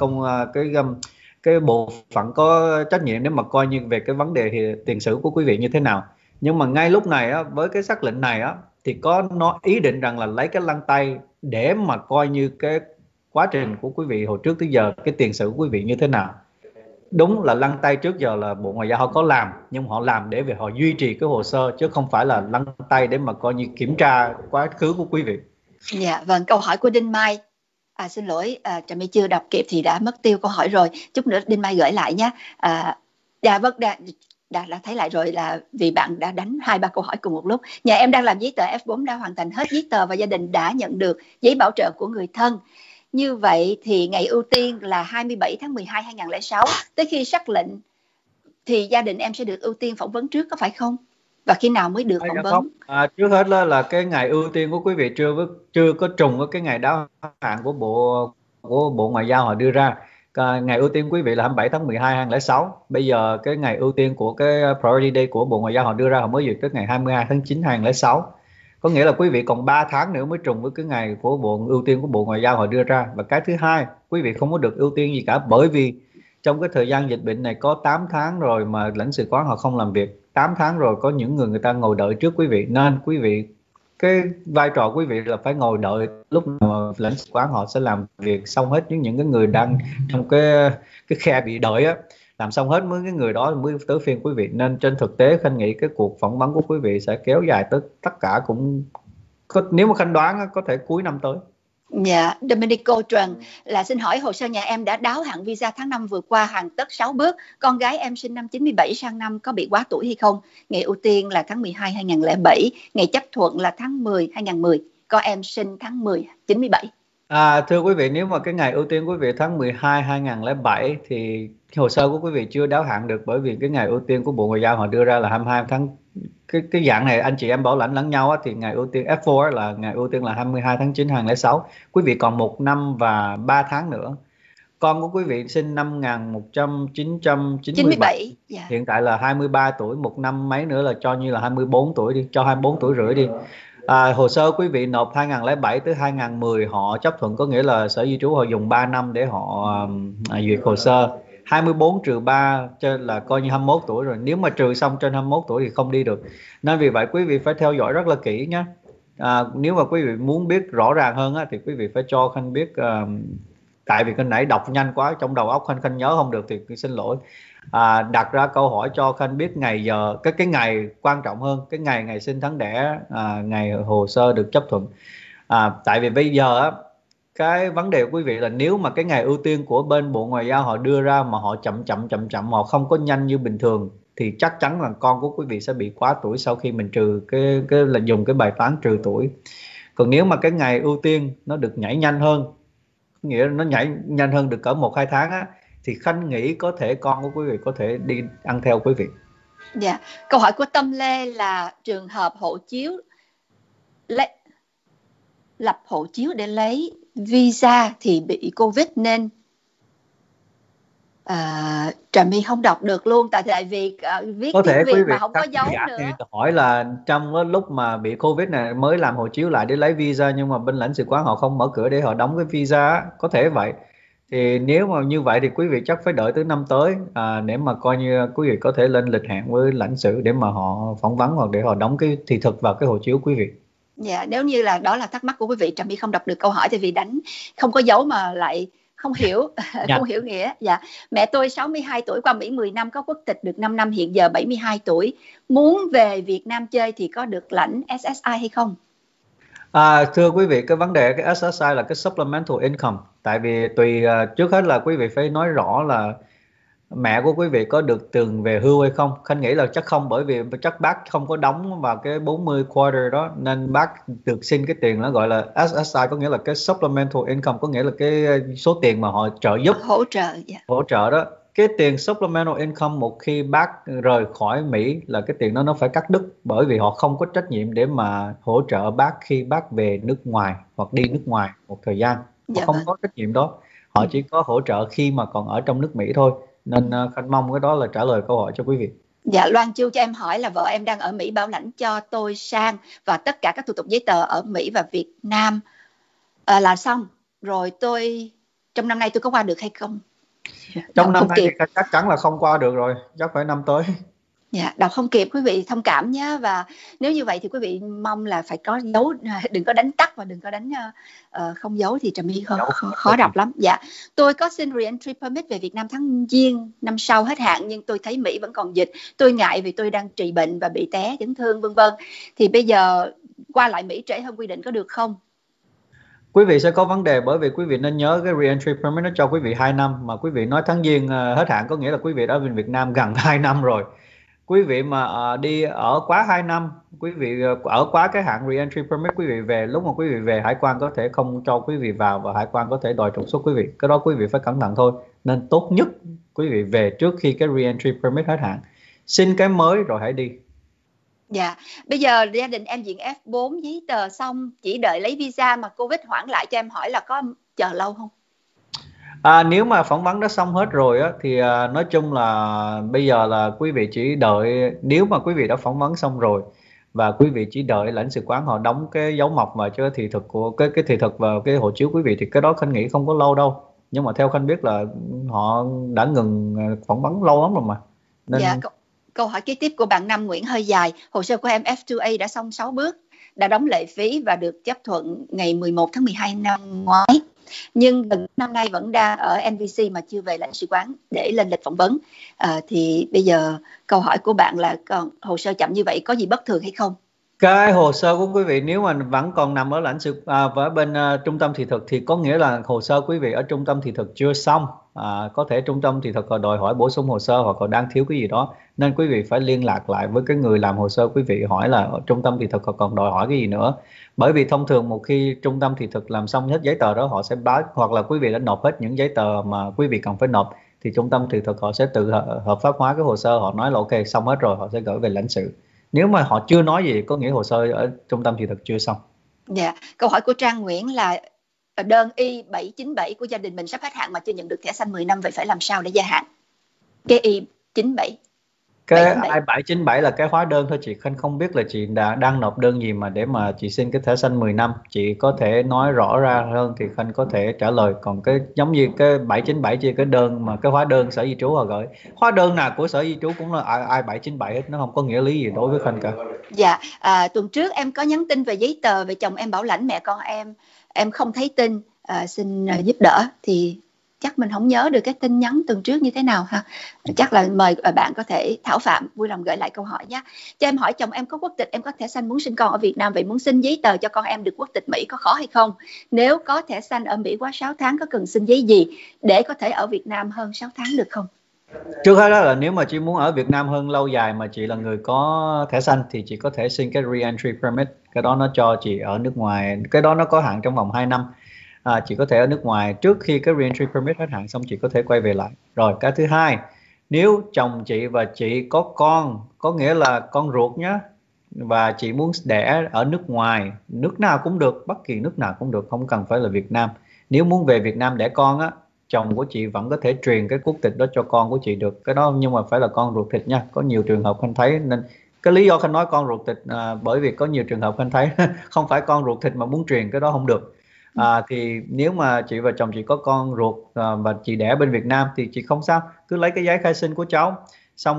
cái bộ phận có trách nhiệm để mà coi như về cái vấn đề tiền sử của quý vị như thế nào. Nhưng mà ngay lúc này á, với cái sắc lệnh này á, thì có nó ý định rằng là lấy cái lăn tay để mà coi như cái quá trình của quý vị hồi trước tới giờ, cái tiền sử của quý vị như thế nào. Đúng là lăn tay trước giờ là Bộ Ngoại giao họ có làm, nhưng họ làm để họ duy trì cái hồ sơ, chứ không phải là lăn tay để mà coi như kiểm tra quá khứ của quý vị. Dạ, vâng, câu hỏi của Đinh Mai. Xin lỗi, Trà My chưa đọc kịp thì đã mất tiêu câu hỏi rồi. Chút nữa Đinh Mai gửi lại nhé. Dạ vâng, đã thấy lại rồi, là vì bạn đã đánh 2-3 câu hỏi cùng một lúc. Nhà em đang làm giấy tờ F4 đã hoàn thành hết giấy tờ và gia đình đã nhận được giấy bảo trợ của người thân. Như vậy thì ngày ưu tiên là 27 tháng 12 2006. Tới khi sắc lệnh thì gia đình em sẽ được ưu tiên phỏng vấn trước, có phải không? Và khi nào mới được phỏng vấn? Trước hết là cái ngày ưu tiên của quý vị chưa có trùng với cái ngày đáo hạn của Bộ Ngoại giao họ đưa ra. Ngày ưu tiên quý vị là 27 tháng 12 2006. Bây giờ cái ngày ưu tiên của cái priority day của Bộ Ngoại giao họ đưa ra họ mới duyệt tới ngày 22 tháng 9 2006. Có nghĩa là quý vị còn 3 tháng nữa mới trùng với cái ngày của ưu tiên của Bộ Ngoại giao họ đưa ra. Và cái thứ hai, quý vị không có được ưu tiên gì cả, bởi vì trong cái thời gian dịch bệnh này có 8 tháng rồi mà lãnh sự quán họ không làm việc. 8 tháng rồi có những người ta ngồi đợi trước quý vị, nên quý vị cái vai trò quý vị là phải ngồi đợi lúc nào lãnh sự quán họ sẽ làm việc xong hết, những cái người đang trong cái khe bị đợi á, làm xong hết mới cái người đó mới tới phiên quý vị. Nên trên thực tế Khanh nghĩ cái cuộc phỏng vấn của quý vị sẽ kéo dài tới tất cả cũng có, nếu mà Khanh đoán á, có thể cuối năm tới. Dạ, Domenico Trần là xin hỏi hồ sơ nhà em đã đáo hạn visa tháng 5 vừa qua hoàn tất 6 bước. Con gái em sinh năm 97 sang năm có bị quá tuổi hay không? Ngày ưu tiên là tháng 12 2007, ngày chấp thuận là tháng 10 2010. Con em sinh tháng 10 97. Thưa quý vị, nếu mà cái ngày ưu tiên quý vị tháng 12 2007 thì hồ sơ của quý vị chưa đáo hạn được, bởi vì cái ngày ưu tiên của Bộ Ngoại giao họ đưa ra là 22 tháng. Cái dạng này anh chị em bảo lãnh lẫn nhau á, thì ngày ưu tiên F4 á, là ngày ưu tiên là 22 tháng 9 2006. Quý vị còn 1 năm và 3 tháng nữa. Con của quý vị sinh năm 1997, Dạ. hiện tại là 23 tuổi, 1 năm mấy nữa là cho như là 24 tuổi đi, cho 24 tuổi rưỡi đi. Hồ sơ quý vị nộp 2007 tới 2010 họ chấp thuận, có nghĩa là Sở Di trú họ dùng 3 năm để họ duyệt hồ sơ. 24 trừ 3 trên là coi như 21 tuổi rồi. Nếu mà trừ xong trên 21 tuổi thì không đi được. Nên vì vậy quý vị phải theo dõi rất là kỹ nhé. Nếu mà quý vị muốn biết rõ ràng hơn á, thì quý vị phải cho Khanh biết, tại vì cái nãy đọc nhanh quá trong đầu óc Khanh nhớ không được thì xin lỗi. Đặt ra câu hỏi cho Khanh biết ngày giờ, cái ngày quan trọng hơn, cái ngày sinh tháng đẻ, ngày hồ sơ được chấp thuận. Tại vì bây giờ á, cái vấn đề của quý vị là nếu mà cái ngày ưu tiên của bên Bộ Ngoại giao họ đưa ra mà họ chậm, họ không có nhanh như bình thường, thì chắc chắn là con của quý vị sẽ bị quá tuổi sau khi mình trừ cái là dùng cái bài toán trừ tuổi. Còn nếu mà cái ngày ưu tiên nó được nhảy nhanh hơn, nghĩa là nó nhảy nhanh hơn được cỡ 1-2 tháng á, thì Khanh nghĩ có thể con của quý vị có thể đi ăn theo quý vị. Dạ. Câu hỏi của Tâm Lê là trường hợp hộ chiếu lập hộ chiếu để lấy visa thì bị Covid nên Trà My không đọc được luôn, tại vì viết có tiếng Việt quý mà không có dấu nữa. Hỏi là trong lúc mà bị Covid này mới làm hộ chiếu lại để lấy visa, nhưng mà bên lãnh sự quán họ không mở cửa để họ đóng cái visa, có thể vậy. Thì nếu mà như vậy thì quý vị chắc phải đợi tới năm tới để mà coi như quý vị có thể lên lịch hẹn với lãnh sự để mà họ phỏng vấn hoặc để họ đóng cái thị thực vào cái hộ chiếu quý vị. Dạ, nếu như là đó là thắc mắc của quý vị, Trà My không đọc được câu hỏi tại vì đánh không có dấu mà lại không hiểu không hiểu nghĩa. Dạ. Mẹ tôi 62 tuổi, qua Mỹ 10 năm, có quốc tịch được 5 năm, hiện giờ 72 tuổi, muốn về Việt Nam chơi thì có được lãnh SSI hay không? Thưa quý vị, cái vấn đề cái SSI là cái supplemental income. Tại vì tùy, trước hết là quý vị phải nói rõ là mẹ của quý vị có được tiền về hưu hay không. Khanh nghĩ là chắc không, bởi vì chắc bác không có đóng vào cái 40 quarter đó, nên bác được xin cái tiền nó gọi là SSI, có nghĩa là cái supplemental income, có nghĩa là cái số tiền mà họ trợ giúp, hỗ trợ đó. Cái tiền supplemental income một khi bác rời khỏi Mỹ là cái tiền đó nó phải cắt đứt, bởi vì họ không có trách nhiệm để mà hỗ trợ bác khi bác về nước ngoài hoặc đi nước ngoài một thời gian. Họ không có trách nhiệm đó, họ chỉ có hỗ trợ khi mà còn ở trong nước Mỹ thôi. Nên Khanh mong cái đó là trả lời câu hỏi cho quý vị. Dạ, Loan Chu cho em hỏi là vợ em đang ở Mỹ bảo lãnh cho tôi sang và tất cả các thủ tục giấy tờ ở Mỹ và Việt Nam là xong rồi, tôi trong năm nay tôi có qua được hay không? Trong năm nay thì chắc chắn là không qua được rồi, chắc phải năm tới. Dạ, đọc không kịp, quý vị thông cảm nhé. Và nếu như vậy thì quý vị mong là phải có dấu, đừng có đánh tắt và đừng có đánh không dấu thì Trà My khó đọc lắm. Dạ, tôi có xin re-entry permit về Việt Nam tháng Giêng năm sau hết hạn, nhưng tôi thấy Mỹ vẫn còn dịch, tôi ngại vì tôi đang trị bệnh và bị té chấn thương vân vân, thì bây giờ qua lại Mỹ trễ hơn quy định có được không? Quý vị sẽ có vấn đề, bởi vì quý vị nên nhớ cái re-entry permit nó cho quý vị 2 năm, mà quý vị nói tháng Giêng hết hạn có nghĩa là quý vị đã bên Việt Nam gần 2 năm rồi. Quý vị mà đi ở quá 2 năm, quý vị ở quá cái hạn re-entry permit, quý vị về, lúc mà quý vị về hải quan có thể không cho quý vị vào và hải quan có thể đòi trục xuất quý vị. Cái đó quý vị phải cẩn thận thôi. Nên tốt nhất quý vị về trước khi cái re-entry permit hết hạn, xin cái mới rồi hãy đi. Dạ, bây giờ gia đình em diện F4 giấy tờ xong, chỉ đợi lấy visa mà Covid hoãn lại, cho em hỏi là có chờ lâu không? Nếu mà phỏng vấn đã xong hết rồi á, thì nói chung là bây giờ là quý vị chỉ đợi, nếu mà quý vị đã phỏng vấn xong rồi và quý vị chỉ đợi lãnh sự quán họ đóng cái dấu mộc vào cái thị thực của cái thị thực vào cái hộ chiếu quý vị, thì cái đó Khanh nghĩ không có lâu đâu. Nhưng mà theo Khanh biết là họ đã ngừng phỏng vấn lâu lắm rồi mà. Nên... Dạ, câu hỏi kế tiếp của bạn Nam Nguyễn hơi dài. Hồ sơ của em F2A đã xong 6 bước, đã đóng lệ phí và được chấp thuận ngày 11 tháng 12 năm ngoái. Nhưng gần năm nay vẫn đang ở NVC mà chưa về lãnh sự quán để lên lịch phỏng vấn. Thì bây giờ câu hỏi của bạn là còn hồ sơ chậm như vậy có gì bất thường hay không? Cái hồ sơ của quý vị nếu mà vẫn còn nằm ở ở bên trung tâm thị thực thì có nghĩa là hồ sơ quý vị ở trung tâm thị thực chưa xong. Có thể trung tâm thị thực còn đòi hỏi bổ sung hồ sơ hoặc còn đang thiếu cái gì đó, nên quý vị phải liên lạc lại với cái người làm hồ sơ quý vị, hỏi là ở trung tâm thị thực còn đòi hỏi cái gì nữa. Bởi vì thông thường một khi trung tâm thị thực làm xong hết giấy tờ đó, họ sẽ báo, hoặc là quý vị đã nộp hết những giấy tờ mà quý vị cần phải nộp, thì trung tâm thị thực họ sẽ tự hợp pháp hóa cái hồ sơ, họ nói là ok xong hết rồi, họ sẽ gửi về lãnh sự. Nếu mà họ chưa nói gì có nghĩa hồ sơ ở trung tâm thị thực chưa xong. Dạ, câu hỏi của Trang Nguyễn là đơn Y797 của gia đình mình sắp hết hạn mà chưa nhận được thẻ xanh 10 năm, vậy phải làm sao để gia hạn? Cái Y97. Cái I797 là cái hóa đơn thôi, chị Khanh không biết là chị đang nộp đơn gì mà để mà chị xin cái thẻ xanh 10 năm. Chị có thể nói rõ ra hơn thì Khanh có thể trả lời. Còn cái giống như cái 797 chỉ cái đơn mà cái hóa đơn sở di trú họ gửi. Hóa đơn nào của sở di trú cũng là I797 hết, nó không có nghĩa lý gì đối với Khanh cả. Dạ, tuần trước em có nhắn tin về giấy tờ về chồng em bảo lãnh mẹ con em không thấy tin, xin giúp đỡ, thì chắc mình không nhớ được cái tin nhắn tuần trước như thế nào ha. Chắc là mời bạn có thể Thảo Phạm vui lòng gửi lại câu hỏi nhé. Cho em hỏi, chồng em có quốc tịch, em có thẻ xanh muốn sinh con ở Việt Nam, vậy muốn xin giấy tờ cho con em được quốc tịch Mỹ có khó hay không? Nếu có thẻ xanh ở Mỹ quá 6 tháng có cần xin giấy gì để có thể ở Việt Nam hơn 6 tháng được không? Trước hết đó là nếu mà chị muốn ở Việt Nam hơn lâu dài mà chị là người có thẻ xanh thì chị có thể xin cái re-entry permit. Cái đó nó cho chị ở nước ngoài, cái đó nó có hạn trong vòng 2 năm. Chị có thể ở nước ngoài trước khi cái re-entry permit hết hạn xong chị có thể quay về lại. Rồi cái thứ hai, nếu chồng chị và chị có con, có nghĩa là con ruột nhé, và chị muốn đẻ ở nước ngoài, nước nào cũng được, bất kỳ nước nào cũng được, không cần phải là Việt Nam. Nếu muốn về Việt Nam đẻ con á, chồng của chị vẫn có thể truyền cái quốc tịch đó cho con của chị được. Cái đó nhưng mà phải là con ruột thịt nha. Có nhiều trường hợp Khanh thấy, nên cái lý do Khanh nói con ruột thịt bởi vì có nhiều trường hợp Khanh thấy không phải con ruột thịt mà muốn truyền cái đó không được. Thì nếu mà chị và chồng chị có con ruột và chị đẻ bên Việt Nam thì chị không sao, cứ lấy cái giấy khai sinh của cháu, xong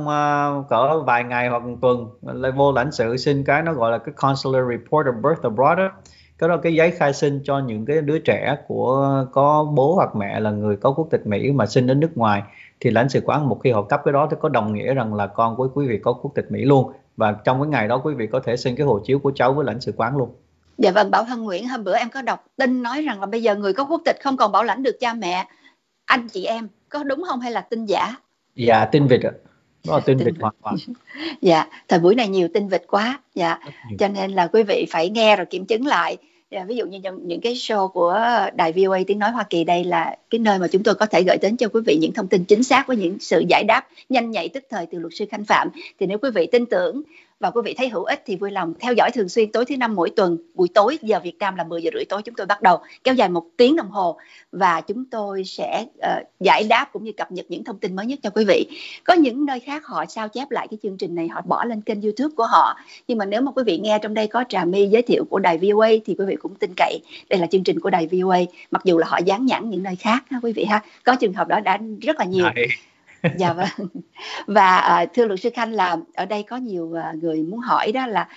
cỡ vài ngày hoặc một tuần lại vô lãnh sự xin cái nó gọi là cái consular report of birth abroad đó. Cái đó cái giấy khai sinh cho những cái đứa trẻ của có bố hoặc mẹ là người có quốc tịch Mỹ mà sinh đến nước ngoài, thì lãnh sự quán một khi họ cấp cái đó thì có đồng nghĩa rằng là con của quý vị có quốc tịch Mỹ luôn, và trong cái ngày đó quý vị có thể xin cái hộ chiếu của cháu với lãnh sự quán luôn. Dạ vâng, Bảo Thân Nguyễn, hôm bữa em có đọc tin nói rằng là bây giờ người có quốc tịch không còn bảo lãnh được cha mẹ, anh chị em, có đúng không hay là tin giả? Dạ tin vịt ạ. Đó là tin vịt hoàn toàn. Dạ, thời buổi này nhiều tin vịt quá. Dạ, cho nên là quý vị phải nghe rồi kiểm chứng lại. Ví dụ như những cái show của đài VOA Tiếng Nói Hoa Kỳ, đây là cái nơi mà chúng tôi có thể gửi đến cho quý vị những thông tin chính xác với những sự giải đáp nhanh nhạy tức thời từ luật sư Khanh Phạm. Thì nếu quý vị tin tưởng và quý vị thấy hữu ích thì vui lòng theo dõi thường xuyên. Tối thứ Năm mỗi tuần buổi tối giờ Việt Nam là 10:30 tối chúng tôi bắt đầu, kéo dài 1 tiếng đồng hồ, và chúng tôi sẽ giải đáp cũng như cập nhật những thông tin mới nhất cho quý vị. Có những nơi khác họ sao chép lại cái chương trình này, họ bỏ lên kênh YouTube của họ, nhưng mà nếu mà quý vị nghe trong đây có Trà My giới thiệu của đài VOA thì quý vị cũng tin cậy đây là chương trình của đài VOA, mặc dù là họ dán nhãn những nơi khác ha quý vị ha. Có trường hợp đó đã rất là nhiều. Dạ vâng. Và thưa luật sư Khanh, là ở đây có nhiều người muốn hỏi đó là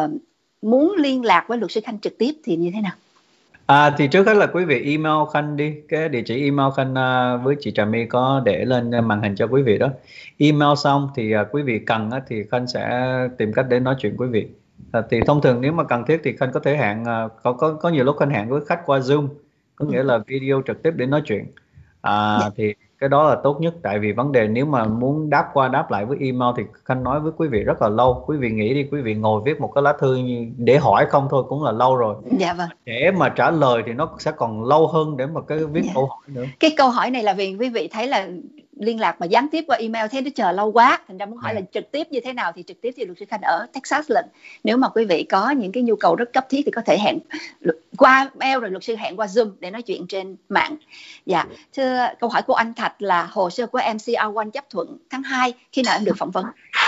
muốn liên lạc với luật sư Khanh trực tiếp thì như thế nào? Thì trước hết là quý vị email Khanh đi, cái địa chỉ email Khanh với chị Trà My có để lên màn hình cho quý vị đó. Email xong thì quý vị cần thì Khanh sẽ tìm cách để nói chuyện quý vị. Thì thông thường nếu mà cần thiết thì Khanh có thể hẹn, có nhiều lúc Khanh hẹn với khách qua Zoom, có nghĩa là video trực tiếp để nói chuyện. Thì cái đó là tốt nhất, tại vì vấn đề nếu mà muốn đáp qua đáp lại với email thì Khanh nói với quý vị rất là lâu. Quý vị nghĩ đi, quý vị ngồi viết một cái lá thư để hỏi không thôi cũng là lâu rồi. Dạ vâng. Để mà trả lời thì nó sẽ còn lâu hơn để mà cái viết câu hỏi nữa. Cái câu hỏi này là vì quý vị thấy là liên lạc mà gián tiếp qua email thế nó chờ lâu quá, thành ra muốn hỏi là trực tiếp như thế nào, thì trực tiếp thì luật sư Khanh ở Texas lận. Nếu mà quý vị có những cái nhu cầu rất cấp thiết thì có thể hẹn qua mail, rồi luật sư hẹn qua Zoom để nói chuyện trên mạng. Dạ, thưa, câu hỏi của anh Thạch là hồ sơ của em CR1 chấp thuận tháng 2, khi nào em được phỏng vấn?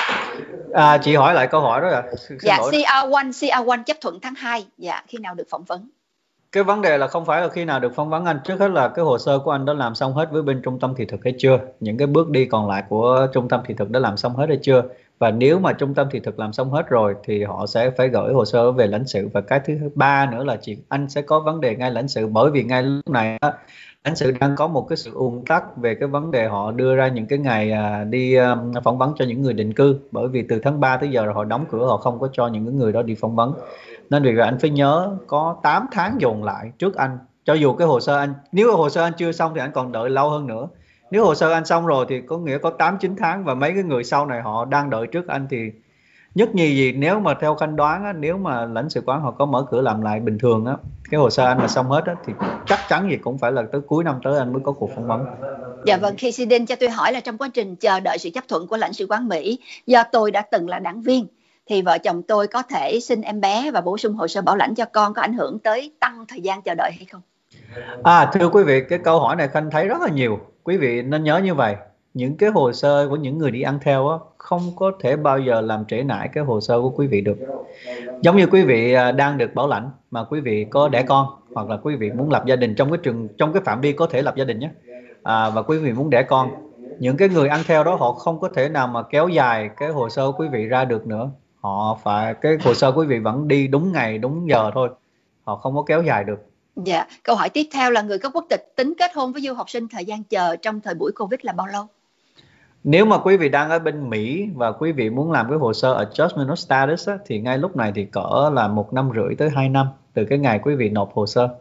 Chị hỏi lại câu hỏi đó ạ. Dạ, CR1 chấp thuận tháng 2, dạ, khi nào được phỏng vấn? Cái vấn đề là không phải là khi nào được phỏng vấn anh, trước hết là cái hồ sơ của anh đã làm xong hết với bên trung tâm thị thực hay chưa, những cái bước đi còn lại của trung tâm thị thực đã làm xong hết hay chưa, Và nếu mà trung tâm thị thực làm xong hết rồi thì họ sẽ phải gửi hồ sơ về lãnh sự. Và cái thứ ba nữa là chị anh sẽ có vấn đề ngay lãnh sự, bởi vì ngay lúc này lãnh sự đang có một cái sự ùn tắc về cái vấn đề họ đưa ra những cái ngày đi phỏng vấn cho những người định cư, bởi vì từ tháng 3 tới giờ rồi họ đóng cửa, họ không có cho những cái người đó đi phỏng vấn. Nên vì vậy anh phải nhớ có 8 tháng dồn lại trước anh, cho dù cái hồ sơ anh, nếu hồ sơ anh chưa xong thì anh còn đợi lâu hơn nữa. Nếu hồ sơ anh xong rồi thì có nghĩa có 8-9 tháng, và mấy cái người sau này họ đang đợi trước anh thì nhất nhì gì, nếu mà theo Khanh đoán á, nếu mà lãnh sự quán họ có mở cửa làm lại bình thường á, cái hồ sơ anh mà xong hết á, thì chắc chắn gì cũng phải là tới cuối năm tới anh mới có cuộc phỏng vấn. Dạ vâng, khi xin cho tôi hỏi là trong quá trình chờ đợi sự chấp thuận của lãnh sự quán Mỹ, do tôi đã từng là đảng viên, thì vợ chồng tôi có thể sinh em bé và bổ sung hồ sơ bảo lãnh cho con, có ảnh hưởng tới tăng thời gian chờ đợi hay không? Thưa quý vị, cái câu hỏi này Khanh thấy rất là nhiều. Quý vị nên nhớ như vậy, những cái hồ sơ của những người đi ăn theo á, không có thể bao giờ làm trễ nải cái hồ sơ của quý vị được. Giống như quý vị đang được bảo lãnh mà quý vị có đẻ con, hoặc là quý vị muốn lập gia đình trong cái phạm vi có thể lập gia đình nhé, và quý vị muốn đẻ con, những cái người ăn theo đó họ không có thể nào mà kéo dài cái hồ sơ của quý vị ra được nữa. Họ phải, cái hồ sơ quý vị vẫn đi đúng ngày đúng giờ thôi, họ không có kéo dài được. Dạ, câu hỏi tiếp theo là người có quốc tịch tính kết hôn với du học sinh, thời gian chờ trong thời buổi Covid là bao lâu? Nếu mà quý vị đang ở bên Mỹ và quý vị muốn làm cái hồ sơ Adjustment of Status á, thì ngay lúc này thì cỡ là 1,5 năm tới 2 năm từ cái ngày quý vị nộp hồ sơ.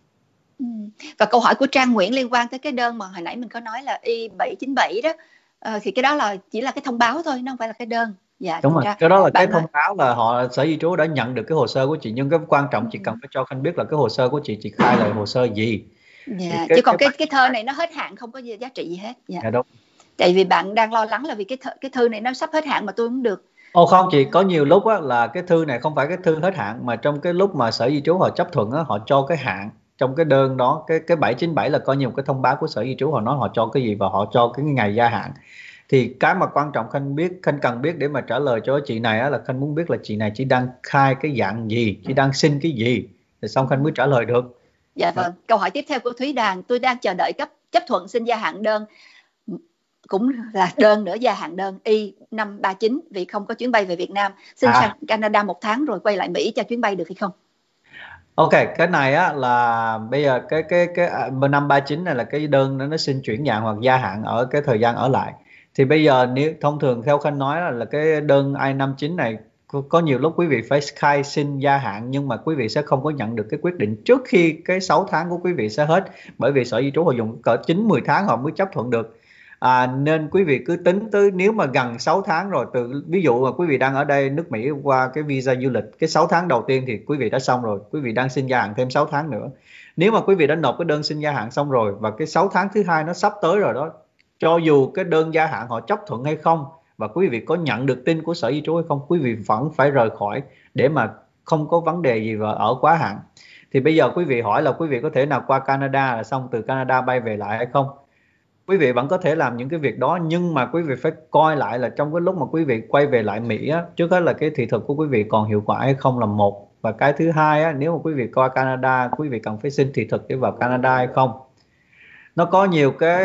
Và câu hỏi của Trang Nguyễn liên quan tới cái đơn mà hồi nãy mình có nói là I-797 đó, thì cái đó là chỉ là cái thông báo thôi, nó không phải là cái đơn. Dạ, Đúng rồi, cái đó là cái thông nói... báo là họ Sở Di trú đã nhận được cái hồ sơ của chị, nhưng cái quan trọng chị cần phải cho Khanh biết là cái hồ sơ của chị khai là hồ sơ gì. Dạ, chứ còn cái thơ này nó hết hạn, không có giá trị gì hết. Dạ. Đúng. Tại vì bạn đang lo lắng là vì cái thư này nó sắp hết hạn mà tôi không được. Không chị, có nhiều lúc á, là cái thư này không phải cái thư hết hạn, mà trong cái lúc mà Sở Di trú họ chấp thuận á, họ cho cái hạn trong cái đơn đó, cái 797 là coi như một cái thông báo của Sở Di trú, họ nói họ cho cái gì và họ cho cái ngày gia hạn. Thì cái mà quan trọng Khanh cần biết để mà trả lời cho chị này á, là Khanh muốn biết là chị này chỉ đang khai cái dạng gì, chỉ đang xin cái gì, thì xong Khanh mới trả lời được. Dạ vâng. Câu hỏi tiếp theo của Thúy Đàn, tôi đang chờ đợi chấp thuận xin gia hạn đơn, cũng là đơn nữa, gia hạn đơn I-539 vì không có chuyến bay về Việt Nam, xin sang Canada 1 tháng rồi quay lại Mỹ cho chuyến bay được hay không? Ok, cái này á là bây giờ cái 539 này là cái đơn nó xin chuyển dạng hoặc gia hạn ở cái thời gian ở lại. Thì bây giờ nếu thông thường theo Khanh nói là cái đơn I-59 này có nhiều lúc quý vị phải khai xin gia hạn, nhưng mà quý vị sẽ không có nhận được cái quyết định trước khi cái 6 tháng của quý vị sẽ hết, bởi vì Sở Di trú họ dùng cỡ 9-10 tháng họ mới chấp thuận được. Nên quý vị cứ tính tới, nếu mà gần 6 tháng rồi, từ ví dụ mà quý vị đang ở đây nước Mỹ qua cái visa du lịch, cái 6 tháng đầu tiên thì quý vị đã xong rồi, quý vị đang xin gia hạn thêm 6 tháng nữa. Nếu mà quý vị đã nộp cái đơn xin gia hạn xong rồi và cái 6 tháng thứ hai nó sắp tới rồi đó, cho dù cái đơn gia hạn họ chấp thuận hay không và quý vị có nhận được tin của Sở Di trú hay không, quý vị vẫn phải rời khỏi để mà không có vấn đề gì và ở quá hạn. Thì bây giờ quý vị hỏi là quý vị có thể nào qua Canada là xong từ Canada bay về lại hay không? Quý vị vẫn có thể làm những cái việc đó, nhưng mà quý vị phải coi lại là trong cái lúc mà quý vị quay về lại Mỹ á, trước hết là cái thị thực của quý vị còn hiệu quả hay không là một, và cái thứ hai á, nếu mà quý vị qua Canada, quý vị cần phải xin thị thực để vào Canada hay không. Nó có nhiều cái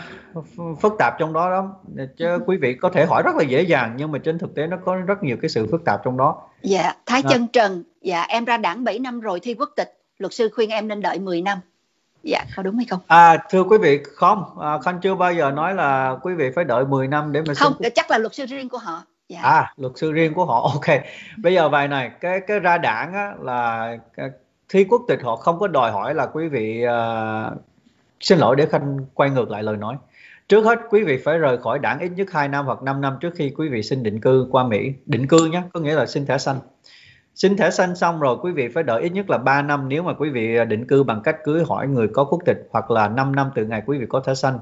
phức tạp trong đó lắm, chứ quý vị có thể hỏi rất là dễ dàng, nhưng mà trên thực tế nó có rất nhiều cái sự phức tạp trong đó. Dạ, Thái Chân Trần, dạ em ra đảng 7 năm rồi thi quốc tịch, luật sư khuyên em nên đợi 10 năm. Dạ, có đúng hay không? Thưa quý vị, không, Khanh chưa bao giờ nói là quý vị phải đợi 10 năm để mà không, chắc là luật sư riêng của họ. Dạ. Luật sư riêng của họ, ok. Bây giờ vài này, cái ra đảng á, là thi quốc tịch họ không có đòi hỏi là quý vị xin lỗi để Khanh quay ngược lại lời nói. Trước hết quý vị phải rời khỏi đảng ít nhất 2 năm hoặc 5 năm trước khi quý vị xin định cư qua Mỹ. Định cư nhé, có nghĩa là xin thẻ xanh. Xin thẻ xanh xong rồi quý vị phải đợi ít nhất là 3 năm nếu mà quý vị định cư bằng cách cưới hỏi người có quốc tịch, hoặc là 5 năm từ ngày quý vị có thẻ xanh.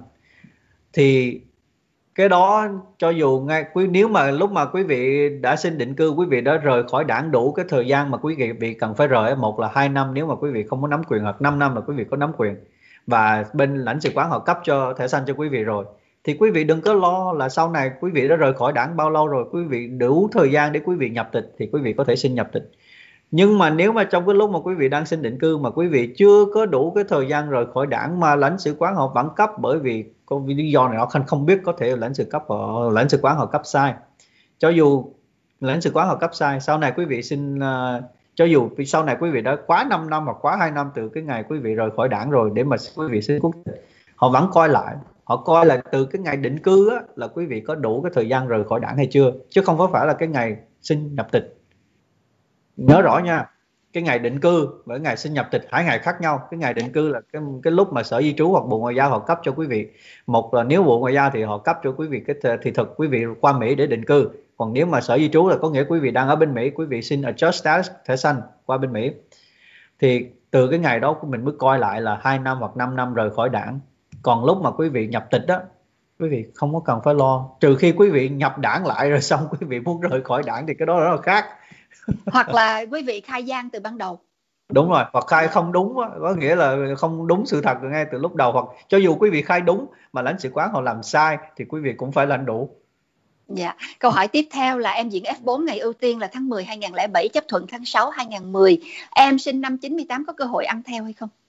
Thì cái đó cho dù nếu mà lúc mà quý vị đã xin định cư, quý vị đã rời khỏi đảng đủ cái thời gian mà quý vị cần phải rời, một là 2 năm nếu mà quý vị không có nắm quyền, hoặc 5 năm là quý vị có nắm quyền và bên lãnh sự quán họ cấp cho thẻ xanh cho quý vị rồi, thì quý vị đừng có lo là sau này quý vị đã rời khỏi đảng bao lâu rồi, quý vị đủ thời gian để quý vị nhập tịch thì quý vị có thể xin nhập tịch. Nhưng mà nếu mà trong cái lúc mà quý vị đang xin định cư mà quý vị chưa có đủ cái thời gian rời khỏi đảng mà lãnh sự quán họ vẫn cấp, bởi vì có lý do này họ không biết, có thể lãnh sự quán họ cấp sai, cho dù lãnh sự quán họ cấp sai, sau này quý vị xin cho dù sau này quý vị đã quá 5 năm hoặc quá 2 năm từ cái ngày quý vị rời khỏi đảng rồi để mà quý vị xin quốc tịch, họ vẫn coi lại, họ coi là từ cái ngày định cư á, là quý vị có đủ cái thời gian rời khỏi đảng hay chưa, chứ không phải là cái ngày xin nhập tịch. Nhớ rõ nha, cái ngày định cư với ngày xin nhập tịch hai ngày khác nhau. Cái ngày định cư là cái lúc mà Sở Di trú hoặc Bộ Ngoại giao họ cấp cho quý vị. Một là nếu Bộ Ngoại giao thì họ cấp cho quý vị cái thị thực quý vị qua Mỹ để định cư. Còn nếu mà Sở Di trú là có nghĩa quý vị đang ở bên Mỹ, quý vị xin adjust status thẻ xanh qua bên Mỹ. Thì từ cái ngày đó mình mới coi lại là 2 năm hoặc 5 năm rời khỏi đảng. Còn lúc mà quý vị nhập tịch đó, quý vị không có cần phải lo, trừ khi quý vị nhập đảng lại rồi xong quý vị muốn rời khỏi đảng thì cái đó rất là khác. Hoặc là quý vị khai gian từ ban đầu. Đúng rồi, hoặc khai không đúng, có nghĩa là không đúng sự thật ngay từ lúc đầu, hoặc cho dù quý vị khai đúng mà lãnh sự quán họ làm sai thì quý vị cũng phải lãnh đủ. Dạ. Câu hỏi tiếp theo là em diễn F4 ngày ưu tiên là tháng 10 2007, chấp thuận tháng 6 2010. Em sinh năm 98 có cơ hội ăn theo hay không?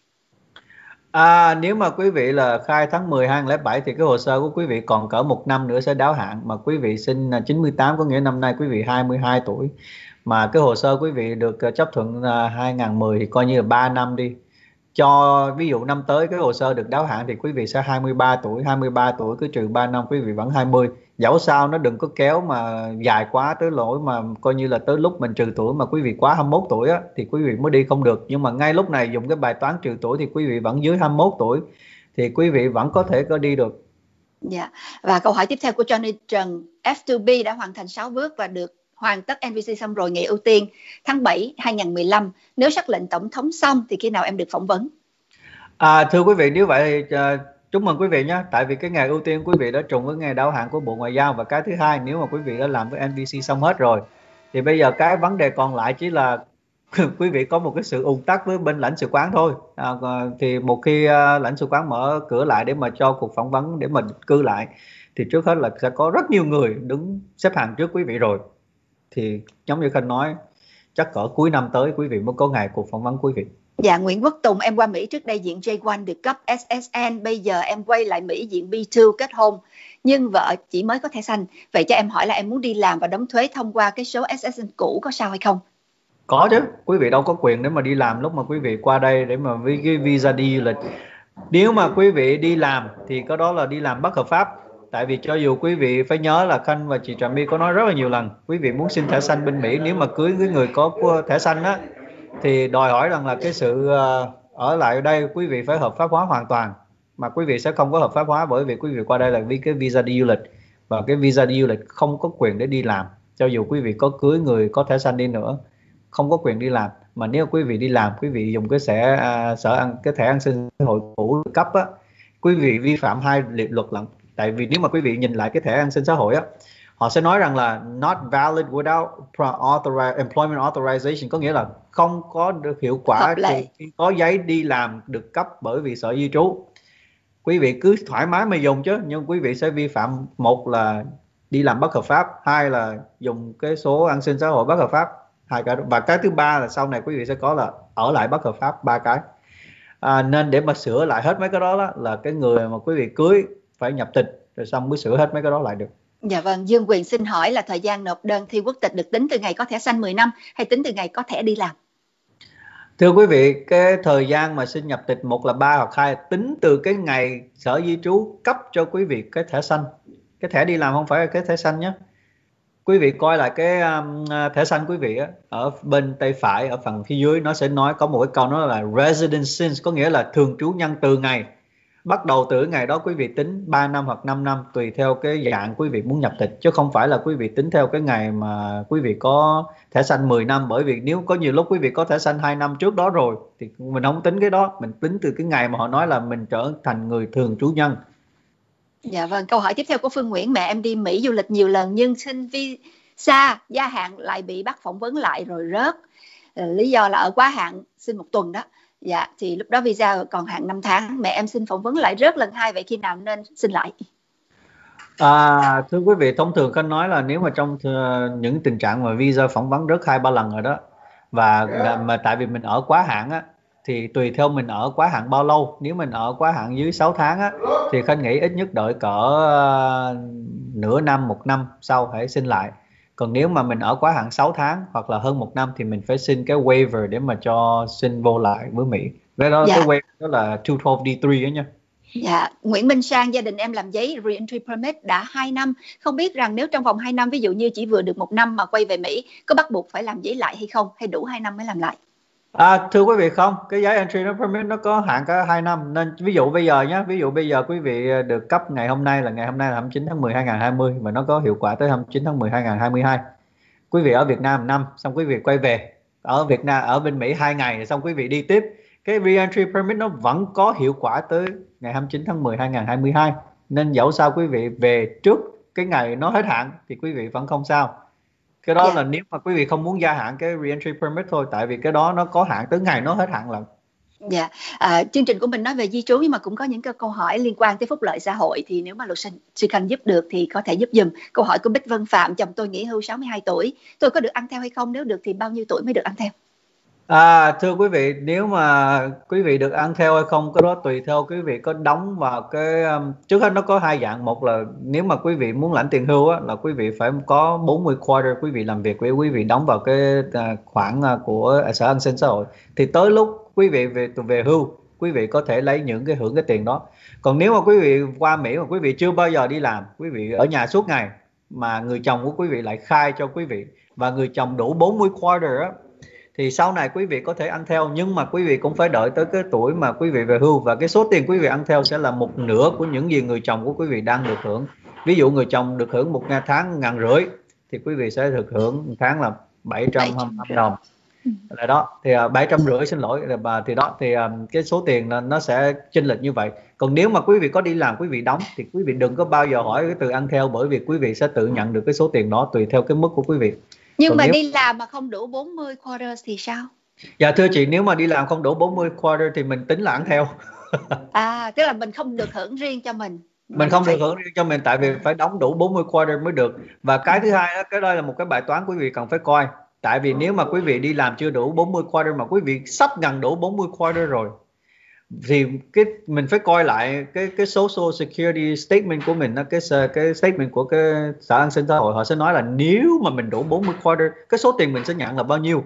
Nếu mà quý vị là khai tháng 10 2007 thì cái hồ sơ của quý vị còn cỡ 1 năm nữa sẽ đáo hạn. Mà quý vị sinh 98 có nghĩa năm nay quý vị 22 tuổi. Mà cái hồ sơ quý vị được chấp thuận 2010 thì coi như là 3 năm đi. Cho ví dụ năm tới cái hồ sơ được đáo hạn thì quý vị sẽ 23 tuổi. 23 tuổi cứ trừ 3 năm quý vị vẫn 20. Dẫu sao nó đừng có kéo mà dài quá tới lỗi mà coi như là tới lúc mình trừ tuổi mà quý vị quá 21 tuổi á, thì quý vị mới đi không được. Nhưng mà ngay lúc này dùng cái bài toán trừ tuổi thì quý vị vẫn dưới 21 tuổi thì quý vị vẫn có thể có đi được. Dạ. Và câu hỏi tiếp theo của Johnny Trần, F2B đã hoàn thành 6 bước và được hoàn tất NVC xong rồi, ngày ưu tiên tháng 7 2015. Nếu sắc lệnh tổng thống xong thì khi nào em được phỏng vấn? Thưa quý vị, nếu vậy thì chúc mừng quý vị nhé. Tại vì cái ngày ưu tiên quý vị đã trùng với ngày đáo hạn của Bộ Ngoại giao. Và cái thứ hai, nếu mà quý vị đã làm cái NVC xong hết rồi thì bây giờ cái vấn đề còn lại chỉ là quý vị có một cái sự ùn tắc với bên lãnh sự quán thôi. Thì một khi lãnh sự quán mở cửa lại để mà cho cuộc phỏng vấn để mình cư lại thì trước hết là sẽ có rất nhiều người đứng xếp hàng trước quý vị rồi. Thì giống như Khanh nói, chắc cỡ cuối năm tới quý vị mới có ngày cuộc phỏng vấn quý vị. Dạ. Nguyễn Quốc Tùng, em qua Mỹ trước đây diện J1 được cấp SSN, bây giờ em quay lại Mỹ diện B2 kết hôn nhưng vợ chỉ mới có thẻ xanh. Vậy cho em hỏi là em muốn đi làm và đóng thuế thông qua cái số SSN cũ có sao hay không? Có chứ, quý vị đâu có quyền để mà đi làm lúc mà quý vị qua đây để mà với cái visa đi du lịch. Nếu mà quý vị đi làm thì có đó là đi làm bất hợp pháp. Tại vì cho dù quý vị phải nhớ là Khanh và chị Trà My có nói rất là nhiều lần, quý vị muốn xin thẻ xanh bên Mỹ, nếu mà cưới với người có thẻ xanh á thì đòi hỏi rằng là cái sự ở lại ở đây quý vị phải hợp pháp hóa hoàn toàn. Mà quý vị sẽ không có hợp pháp hóa bởi vì quý vị qua đây là vì cái visa đi du lịch. Và cái visa đi du lịch không có quyền để đi làm. Cho dù quý vị có cưới người có thẻ xanh đi nữa, không có quyền đi làm. Mà nếu quý vị đi làm, quý vị dùng cái cái thẻ an sinh xã hội cũ cấp á, quý vị vi phạm hai luật lận. Tại vì nếu mà quý vị nhìn lại cái thẻ an sinh xã hội á, họ sẽ nói rằng là not valid without employment authorization, có nghĩa là không có được hiệu quả khi có giấy đi làm được cấp bởi vì Sở Di trú. Quý vị cứ thoải mái mà dùng chứ, nhưng quý vị sẽ vi phạm, một là đi làm bất hợp pháp, hai là dùng cái số an sinh xã hội bất hợp pháp, hai cái đó. Và cái thứ ba là sau này quý vị sẽ có là ở lại bất hợp pháp, ba cái. Nên để mà sửa lại hết mấy cái đó là cái người mà quý vị cưới phải nhập tịch rồi xong mới sửa hết mấy cái đó lại được. Dạ vâng. Dương Quyền xin hỏi là thời gian nộp đơn thi quốc tịch được tính từ ngày có thẻ xanh 10 năm hay tính từ ngày có thẻ đi làm? Thưa quý vị, cái thời gian mà xin nhập tịch, một là 3 hoặc 2, tính từ cái ngày Sở Di trú cấp cho quý vị cái thẻ xanh. Cái thẻ đi làm không phải là cái thẻ xanh nhé. Quý vị coi lại cái thẻ xanh quý vị á, ở bên tay phải ở phần phía dưới nó sẽ nói có một cái câu nó là resident since, có nghĩa là thường trú nhân từ ngày. Bắt đầu từ ngày đó quý vị tính 3 năm hoặc 5 năm tùy theo cái dạng quý vị muốn nhập tịch, chứ không phải là quý vị tính theo cái ngày mà quý vị có thẻ xanh 10 năm. Bởi vì nếu có nhiều lúc quý vị có thẻ xanh 2 năm trước đó rồi thì mình không tính cái đó, mình tính từ cái ngày mà họ nói là mình trở thành người thường trú nhân. Dạ vâng. Câu hỏi tiếp theo của Phương Nguyễn, mẹ em đi Mỹ du lịch nhiều lần nhưng xin visa gia hạn lại bị bắt phỏng vấn lại rồi rớt. Lý do là ở quá hạn, xin 1 tuần đó. Dạ, thì lúc đó visa còn hạn 5 tháng. Mẹ em xin phỏng vấn lại rớt lần 2, vậy khi nào nên xin lại? Thưa quý vị, thông thường Khanh nói là nếu mà trong những tình trạng mà visa phỏng vấn rớt 2-3 lần rồi đó, và mà tại vì mình ở quá hạn á, thì tùy theo mình ở quá hạn bao lâu. Nếu mình ở quá hạn dưới 6 tháng á, thì Khanh nghĩ ít nhất đợi cỡ nửa năm, 1 năm sau hãy xin lại. Còn nếu mà mình ở quá hạn 6 tháng hoặc là hơn 1 năm thì mình phải xin cái waiver để mà cho xin vô lại với Mỹ. Cái đó, cái Dạ. waiver đó là 212D3 ấy nha. Dạ, Nguyễn Minh Sang, gia đình em làm giấy re-entry permit đã 2 năm. Không biết rằng nếu trong vòng 2 năm, ví dụ như chỉ vừa được 1 năm mà quay về Mỹ, có bắt buộc phải làm giấy lại hay không? Hay đủ 2 năm mới làm lại? Thưa quý vị, không, cái giấy entry permit nó có hạn cả 2 năm. Nên ví dụ bây giờ nhé, ví dụ bây giờ quý vị được cấp ngày hôm nay là 29 tháng 10 2020 và nó có hiệu quả tới 29 tháng 10 2022. Quý vị ở Việt Nam 1 năm, xong quý vị quay về ở Việt Nam, ở bên Mỹ 2 ngày, xong quý vị đi tiếp, cái re-entry permit nó vẫn có hiệu quả tới ngày 29 tháng 10 2022. Nên dẫu sao quý vị về trước cái ngày nó hết hạn thì quý vị vẫn không sao. Cái đó Dạ. là nếu mà quý vị không muốn gia hạn cái re-entry permit thôi, tại vì cái đó nó có hạn tới ngày nó hết hạn lận. Dạ, chương trình của mình nói về di trú nhưng mà cũng có những cái câu hỏi liên quan tới phúc lợi xã hội, thì nếu mà luật sư Khanh giúp được thì có thể giúp dùm. Câu hỏi của Bích Vân Phạm: chồng tôi nghỉ hưu 62 tuổi, tôi có được ăn theo hay không? Nếu được thì bao nhiêu tuổi mới được ăn theo? Thưa quý vị, nếu mà quý vị được ăn theo hay không, cái đó tùy theo quý vị có đóng vào cái trước hết nó có 2 dạng. Một là nếu mà quý vị muốn lãnh tiền hưu á, là quý vị phải có 40 quarter quý vị làm việc để quý vị đóng vào cái khoản của Sở An sinh xã hội, thì tới lúc quý vị về hưu, quý vị có thể lấy những cái hưởng cái tiền đó. Còn nếu mà quý vị qua Mỹ mà quý vị chưa bao giờ đi làm, quý vị ở nhà suốt ngày, mà người chồng của quý vị lại khai cho quý vị và người chồng đủ 40 quarter á, thì sau này quý vị có thể ăn theo, nhưng mà quý vị cũng phải đợi tới cái tuổi mà quý vị về hưu, và cái số tiền quý vị ăn theo sẽ là một nửa của những gì người chồng của quý vị đang được hưởng. Ví dụ người chồng được hưởng một tháng 1.500 thì quý vị sẽ được hưởng một tháng là 725 đồng. Là đó, thì 750, xin lỗi, thì đó, thì cái số tiền nó sẽ chênh lệch như vậy. Còn nếu mà quý vị có đi làm, quý vị đóng, thì quý vị đừng có bao giờ hỏi cái từ ăn theo, bởi vì quý vị sẽ tự nhận được cái số tiền đó tùy theo cái mức của quý vị. Nhưng Còn mà nếu đi làm mà không đủ 40 quarters thì sao? Dạ thưa chị, nếu mà đi làm không đủ 40 quarter thì mình tính là ăn theo. Tức là mình không được hưởng riêng cho mình, mà Mình không được phải hưởng riêng cho mình, tại vì phải đóng đủ 40 quarter mới được. Và cái thứ hai đó, cái đây là một cái bài toán quý vị cần phải coi. Tại vì nếu mà quý vị đi làm chưa đủ 40 quarter mà quý vị sắp gần đủ 40 quarter rồi, thì mình phải coi lại cái social security statement của mình, cái statement của cái Sở An sinh xã hội. Họ sẽ nói là nếu mà mình đủ 40 quarter, cái số tiền mình sẽ nhận là bao nhiêu,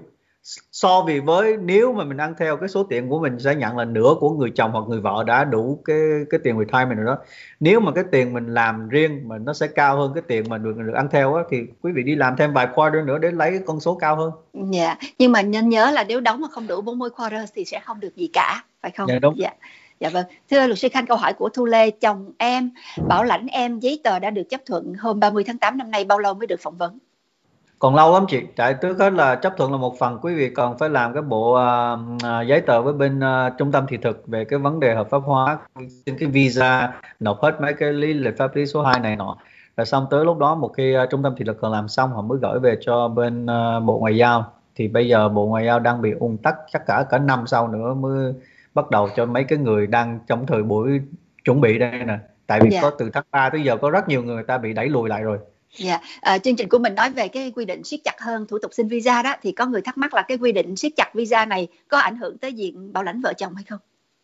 so với nếu mà mình ăn theo, cái số tiền của mình sẽ nhận là nửa của người chồng hoặc người vợ đã đủ cái tiền retirement rồi đó. Nếu mà cái tiền mình làm riêng mà nó sẽ cao hơn cái tiền mà được ăn theo á, thì quý vị đi làm thêm vài quarter nữa để lấy cái con số cao hơn. Dạ, nhưng mà nên nhớ là nếu đóng mà không đủ 40 quarters thì sẽ không được gì cả, phải không? Dạ đúng. Dạ. Dạ vâng. Thưa luật sư Khanh, câu hỏi của Thu Lê: chồng em bảo lãnh em giấy tờ đã được chấp thuận hôm 30 tháng 8 năm nay, bao lâu mới được phỏng vấn? Còn lâu lắm chị. Tại trước hết là chấp thuận là một phần, quý vị còn phải làm cái bộ giấy tờ với bên trung tâm thị thực về cái vấn đề hợp pháp hóa, xin cái visa, nộp hết mấy cái lý lịch pháp lý số 2 này nọ. Rồi xong tới lúc đó, một khi trung tâm thị thực còn làm xong, họ mới gửi về cho bên Bộ Ngoại giao. Thì bây giờ Bộ Ngoại giao đang bị ùn tắc, chắc cả năm sau nữa mới bắt đầu cho mấy cái người đang trong thời buổi chuẩn bị đây nè. Tại vì có từ tháng 3 tới giờ có rất nhiều người ta bị đẩy lùi lại rồi. Dạ, chương trình của mình nói về cái quy định siết chặt hơn thủ tục xin visa đó, thì có người thắc mắc là cái quy định siết chặt visa này có ảnh hưởng tới diện bảo lãnh vợ chồng hay không?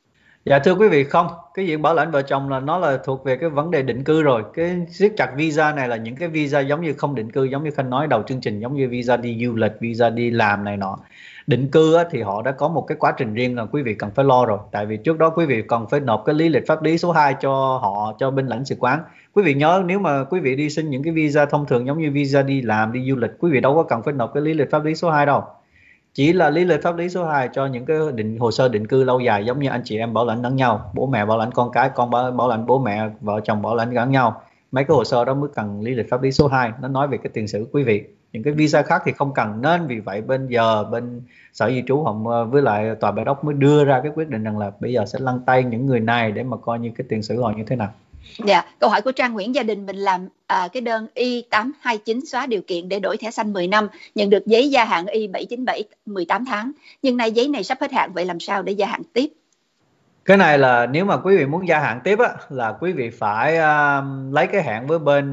Dạ thưa quý vị, không. Cái diện bảo lãnh vợ chồng là nó là thuộc về cái vấn đề định cư rồi. Cái siết chặt visa này là những cái visa giống như không định cư, giống như Khanh nói đầu chương trình, giống như visa đi du lịch, visa đi làm này nọ. Định cư á, thì họ đã có một cái quá trình riêng là quý vị cần phải lo rồi. Tại vì trước đó quý vị còn phải nộp cái lý lịch pháp lý số 2 cho họ, cho bên lãnh sự quán. Quý vị nhớ, nếu mà quý vị đi xin những cái visa thông thường giống như visa đi làm, đi du lịch, quý vị đâu có cần phải nộp cái lý lịch pháp lý số 2 đâu. Chỉ là lý lịch pháp lý số 2 cho những cái hồ sơ định cư lâu dài, giống như anh chị em bảo lãnh lẫn nhau, bố mẹ bảo lãnh con cái, con bảo lãnh bố mẹ, vợ chồng bảo lãnh lẫn nhau. Mấy cái hồ sơ đó mới cần lý lịch pháp lý số 2, nó nói về cái tiền sử quý vị. Những cái visa khác thì không cần, nên vì vậy bên Sở Di trú họ với lại Tòa Bạch Ốc mới đưa ra cái quyết định rằng là bây giờ sẽ lăn tay những người này để mà coi như cái tiền sử họ như thế nào. Dạ, câu hỏi của Trang Nguyễn: gia đình mình làm cái đơn I-829 xóa điều kiện để đổi thẻ xanh 10 năm, nhận được giấy gia hạn I-797 18 tháng, nhưng nay giấy này sắp hết hạn, vậy làm sao để gia hạn tiếp? Cái này là nếu mà quý vị muốn gia hạn tiếp á, là quý vị phải lấy cái hạn với bên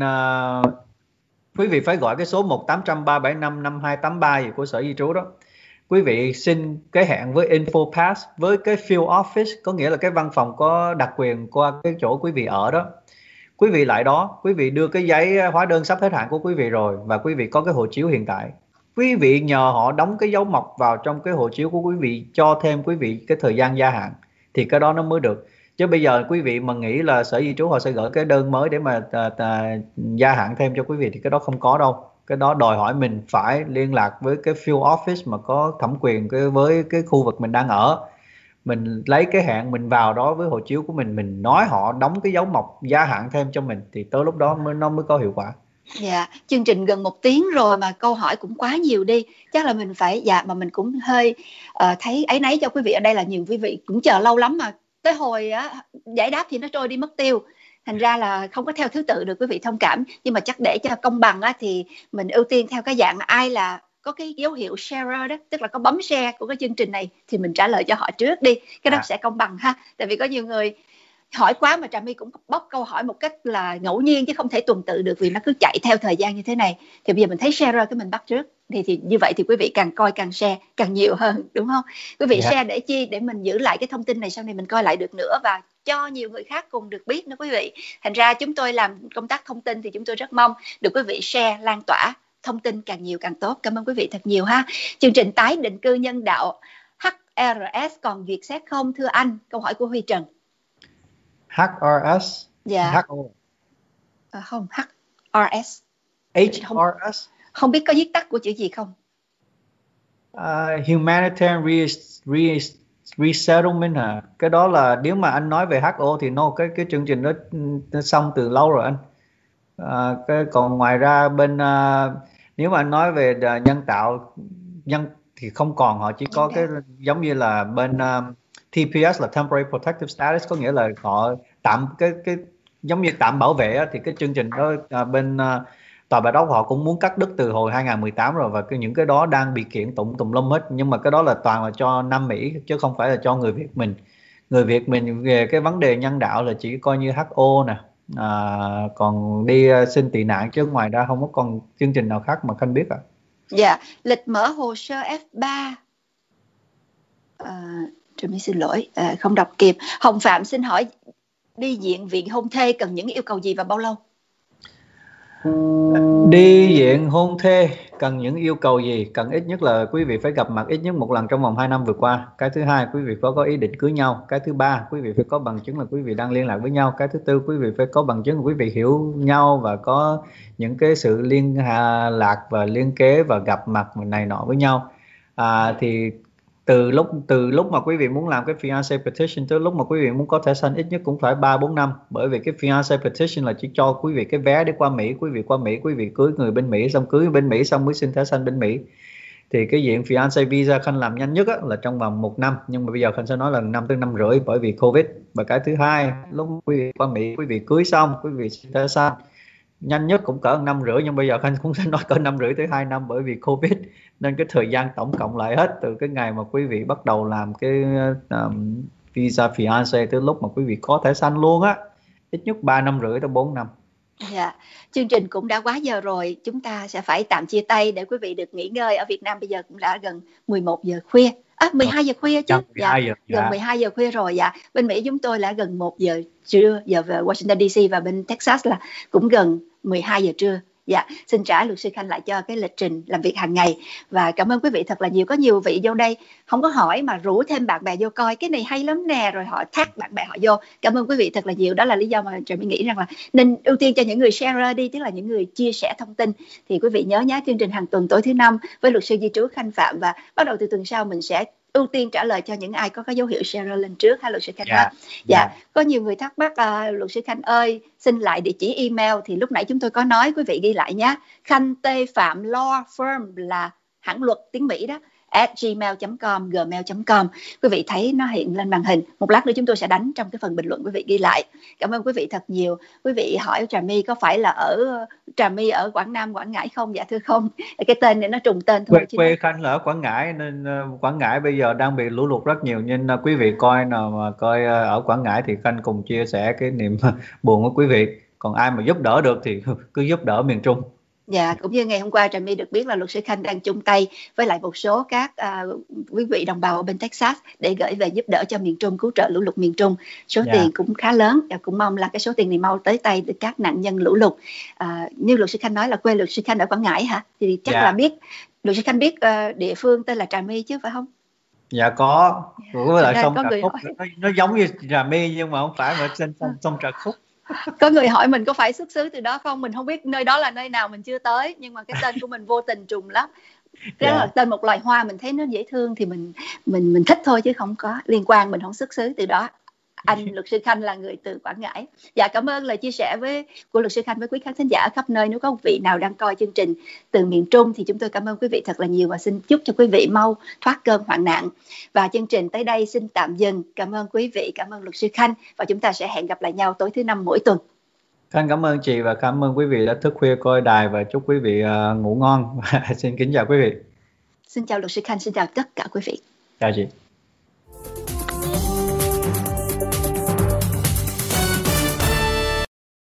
quý vị phải gọi cái số 1-800-375-5283 gì của Sở Di trú đó. Quý vị xin cái hạn với InfoPass, với cái field office, có nghĩa là cái văn phòng có đặc quyền qua cái chỗ quý vị ở đó. Quý vị lại đó, quý vị đưa cái giấy hóa đơn sắp hết hạn của quý vị rồi và quý vị có cái hộ chiếu hiện tại. Quý vị nhờ họ đóng cái dấu mộc vào trong cái hộ chiếu của quý vị, cho thêm quý vị cái thời gian gia hạn thì cái đó nó mới được. Chứ bây giờ quý vị mà nghĩ là Sở Di trú họ sẽ gửi cái đơn mới để mà gia hạn thêm cho quý vị thì cái đó không có đâu. Cái đó đòi hỏi mình phải liên lạc với cái field office mà có thẩm quyền với cái khu vực mình đang ở. Mình lấy cái hạn mình vào đó với hộ chiếu của mình nói họ đóng cái dấu mộc gia hạn thêm cho mình thì tới lúc đó nó mới có hiệu quả. Dạ, chương trình gần 1 tiếng rồi mà câu hỏi cũng quá nhiều đi. Chắc là mình phải, mà mình cũng hơi thấy áy náy cho quý vị ở đây, là nhiều quý vị cũng chờ lâu lắm mà tới hồi giải đáp thì nó trôi đi mất tiêu. Thành ra là không có theo thứ tự được, quý vị thông cảm. Nhưng mà chắc để cho công bằng thì mình ưu tiên theo cái dạng ai là có cái dấu hiệu share đó, tức là có bấm share của cái chương trình này thì mình trả lời cho họ trước đi. Cái đó sẽ công bằng ha. Tại vì có nhiều người hỏi quá mà Trà My cũng bóc câu hỏi một cách là ngẫu nhiên chứ không thể tuần tự được, vì nó cứ chạy theo thời gian như thế này. Thì bây giờ mình thấy share cái mình bắt trước, thì như vậy thì quý vị càng coi càng share càng nhiều hơn, đúng không? Quý vị share để chi? Để mình giữ lại cái thông tin này, sau này mình coi lại được nữa và cho nhiều người khác cùng được biết nữa quý vị. Thành ra chúng tôi làm công tác thông tin thì chúng tôi rất mong được quý vị share, lan tỏa thông tin càng nhiều càng tốt. Cảm ơn quý vị thật nhiều ha. Chương trình tái định cư nhân đạo HRS còn việc xét không thưa anh? Câu hỏi của Huy Trần. HRS. Dạ. Không, HRS. HRS. Không biết có viết tắt của chữ gì không? Humanitarian Resettlement hả? Cái đó là nếu mà anh nói về HO thì cái chương trình đó nó xong từ lâu rồi anh. Còn ngoài ra bên nếu mà anh nói về nhân tạo thì không còn, họ chỉ có cái giống như là bên TPS là Temporary Protective Status, có nghĩa là họ tạm cái giống như tạm bảo vệ thì cái chương trình đó bên Tòa Bạch Ốc họ cũng muốn cắt đứt từ hồi 2018 rồi, và những cái đó đang bị kiện tùm lum hết, nhưng mà cái đó là toàn là cho Nam Mỹ chứ không phải là cho người Việt mình. Người Việt mình về cái vấn đề nhân đạo là chỉ coi như HO nè, còn đi xin tị nạn, chứ ngoài ra không có còn chương trình nào khác mà Khanh biết ạ. Dạ, lịch mở hồ sơ F3. Trà My xin lỗi, không đọc kịp. Hồng Phạm xin hỏi đi diện viện hôn thê cần những yêu cầu gì và bao lâu? Đi diện hôn thê cần những yêu cầu gì? Cần ít nhất là quý vị phải gặp mặt ít nhất một lần trong vòng 2 năm vừa qua. Cái thứ hai, quý vị có ý định cưới nhau. Cái thứ ba, quý vị phải có bằng chứng là quý vị đang liên lạc với nhau. Cái thứ tư, quý vị phải có bằng chứng là quý vị hiểu nhau và có những cái sự liên lạc và liên kế và gặp mặt này nọ với nhau. Thì từ lúc mà quý vị muốn làm cái fiancé petition tới lúc mà quý vị muốn có thẻ xanh ít nhất cũng phải 3-4 năm, bởi vì cái fiancé petition là chỉ cho quý vị cái vé để qua Mỹ, quý vị qua Mỹ, quý vị cưới người bên Mỹ, xong cưới bên Mỹ xong mới xin thẻ xanh bên Mỹ. Thì cái diện fiancé visa Khanh làm nhanh nhất là trong vòng 1 năm, nhưng mà bây giờ Khanh sẽ nói là 5 tới 5 rưỡi bởi vì Covid. Và cái thứ hai, lúc quý vị qua Mỹ, quý vị cưới xong, quý vị xin thẻ xanh nhanh nhất cũng cỡ 1 năm rưỡi, nhưng bây giờ Khanh cũng sẽ nói cỡ 1 năm rưỡi tới 2 năm bởi vì Covid, nên cái thời gian tổng cộng lại hết từ cái ngày mà quý vị bắt đầu làm cái visa fiancé tới lúc mà quý vị có thẻ xanh luôn á, ít nhất 3 năm rưỡi tới 4 năm. Dạ, chương trình cũng đã quá giờ rồi, chúng ta sẽ phải tạm chia tay để quý vị được nghỉ ngơi. Ở Việt Nam bây giờ cũng đã gần 11 giờ khuya. 12 giờ khuya chứ. Gần 12 giờ khuya rồi. Dạ. Bên Mỹ chúng tôi là gần 1 giờ trưa, giờ về Washington DC, và bên Texas là cũng gần 12 giờ trưa. Dạ, xin trả luật sư Khanh lại cho cái lịch trình làm việc hàng ngày. Và cảm ơn quý vị thật là nhiều. Có nhiều vị vô đây không có hỏi mà rủ thêm bạn bè vô coi cái này hay lắm nè, rồi họ tag bạn bè họ vô. Cảm ơn quý vị thật là nhiều. Đó là lý do mà Trà My nghĩ rằng là nên ưu tiên cho những người share đi, tức là những người chia sẻ thông tin. Thì quý vị nhớ nhé, chương trình hàng tuần tối thứ Năm với luật sư di trú Khanh Phạm, và bắt đầu từ tuần sau mình sẽ ưu tiên trả lời cho những ai có cái dấu hiệu share lên trước. Ha luật sư Khanh. Dạ. Có nhiều người thắc mắc, luật sư Khanh ơi, xin lại địa chỉ email. Thì lúc nãy chúng tôi có nói, quý vị ghi lại nhé. Khanh T Phạm Law Firm là hãng luật tiếng Mỹ đó, @gmail.com, gmail.com. Quý vị thấy nó hiện lên màn hình. Một lát nữa chúng tôi sẽ đánh trong cái phần bình luận, quý vị ghi lại. Cảm ơn quý vị thật nhiều. Quý vị hỏi Trà My có phải là ở Trà My ở Quảng Nam, Quảng Ngãi không? Dạ thưa không. Cái tên này nó trùng tên thôi. Quê Khanh là ở Quảng Ngãi, nên Quảng Ngãi bây giờ đang bị lũ lụt rất nhiều, nên quý vị coi nào mà coi ở Quảng Ngãi thì Khanh cùng chia sẻ cái niềm buồn của quý vị. Còn ai mà giúp đỡ được thì cứ giúp đỡ miền Trung. Dạ, cũng như ngày hôm qua Trà My được biết là luật sư Khanh đang chung tay với lại một số các quý vị đồng bào ở bên Texas để gửi về giúp đỡ cho miền Trung, cứu trợ lũ lụt miền Trung. Số Dạ. tiền cũng khá lớn và cũng mong là cái số tiền này mau tới tay được các nạn nhân lũ lụt. Như luật sư Khanh nói là quê luật sư Khanh ở Quảng Ngãi hả? Thì chắc Dạ. là biết, luật sư Khanh biết địa phương tên là Trà My chứ phải không? Dạ có. Với lại sông Có Trà người Khúc hỏi. nó giống như Trà My nhưng mà không phải, mà trên sông Trà Khúc. Có người hỏi mình có phải xuất xứ từ đó không, mình không biết nơi đó là nơi nào, mình chưa tới, nhưng mà cái tên của mình vô tình trùng lắm. Đó là tên một loài hoa, mình thấy nó dễ thương thì mình thích thôi, chứ không có liên quan, mình không xuất xứ từ đó. Anh luật sư Khanh là người từ Quảng Ngãi. Dạ, cảm ơn lời chia sẻ của luật sư Khanh với quý khán thính giả ở khắp nơi. Nếu có vị nào đang coi chương trình từ miền Trung thì chúng tôi cảm ơn quý vị thật là nhiều và xin chúc cho quý vị mau thoát cơn hoạn nạn. Và chương trình tới đây xin tạm dừng. Cảm ơn quý vị, cảm ơn luật sư Khanh, và chúng ta sẽ hẹn gặp lại nhau tối thứ Năm mỗi tuần. Khanh cảm ơn chị và cảm ơn quý vị đã thức khuya coi đài, và chúc quý vị ngủ ngon. Xin kính chào quý vị. Xin chào luật sư Khanh, xin chào tất cả quý vị. Chào chị.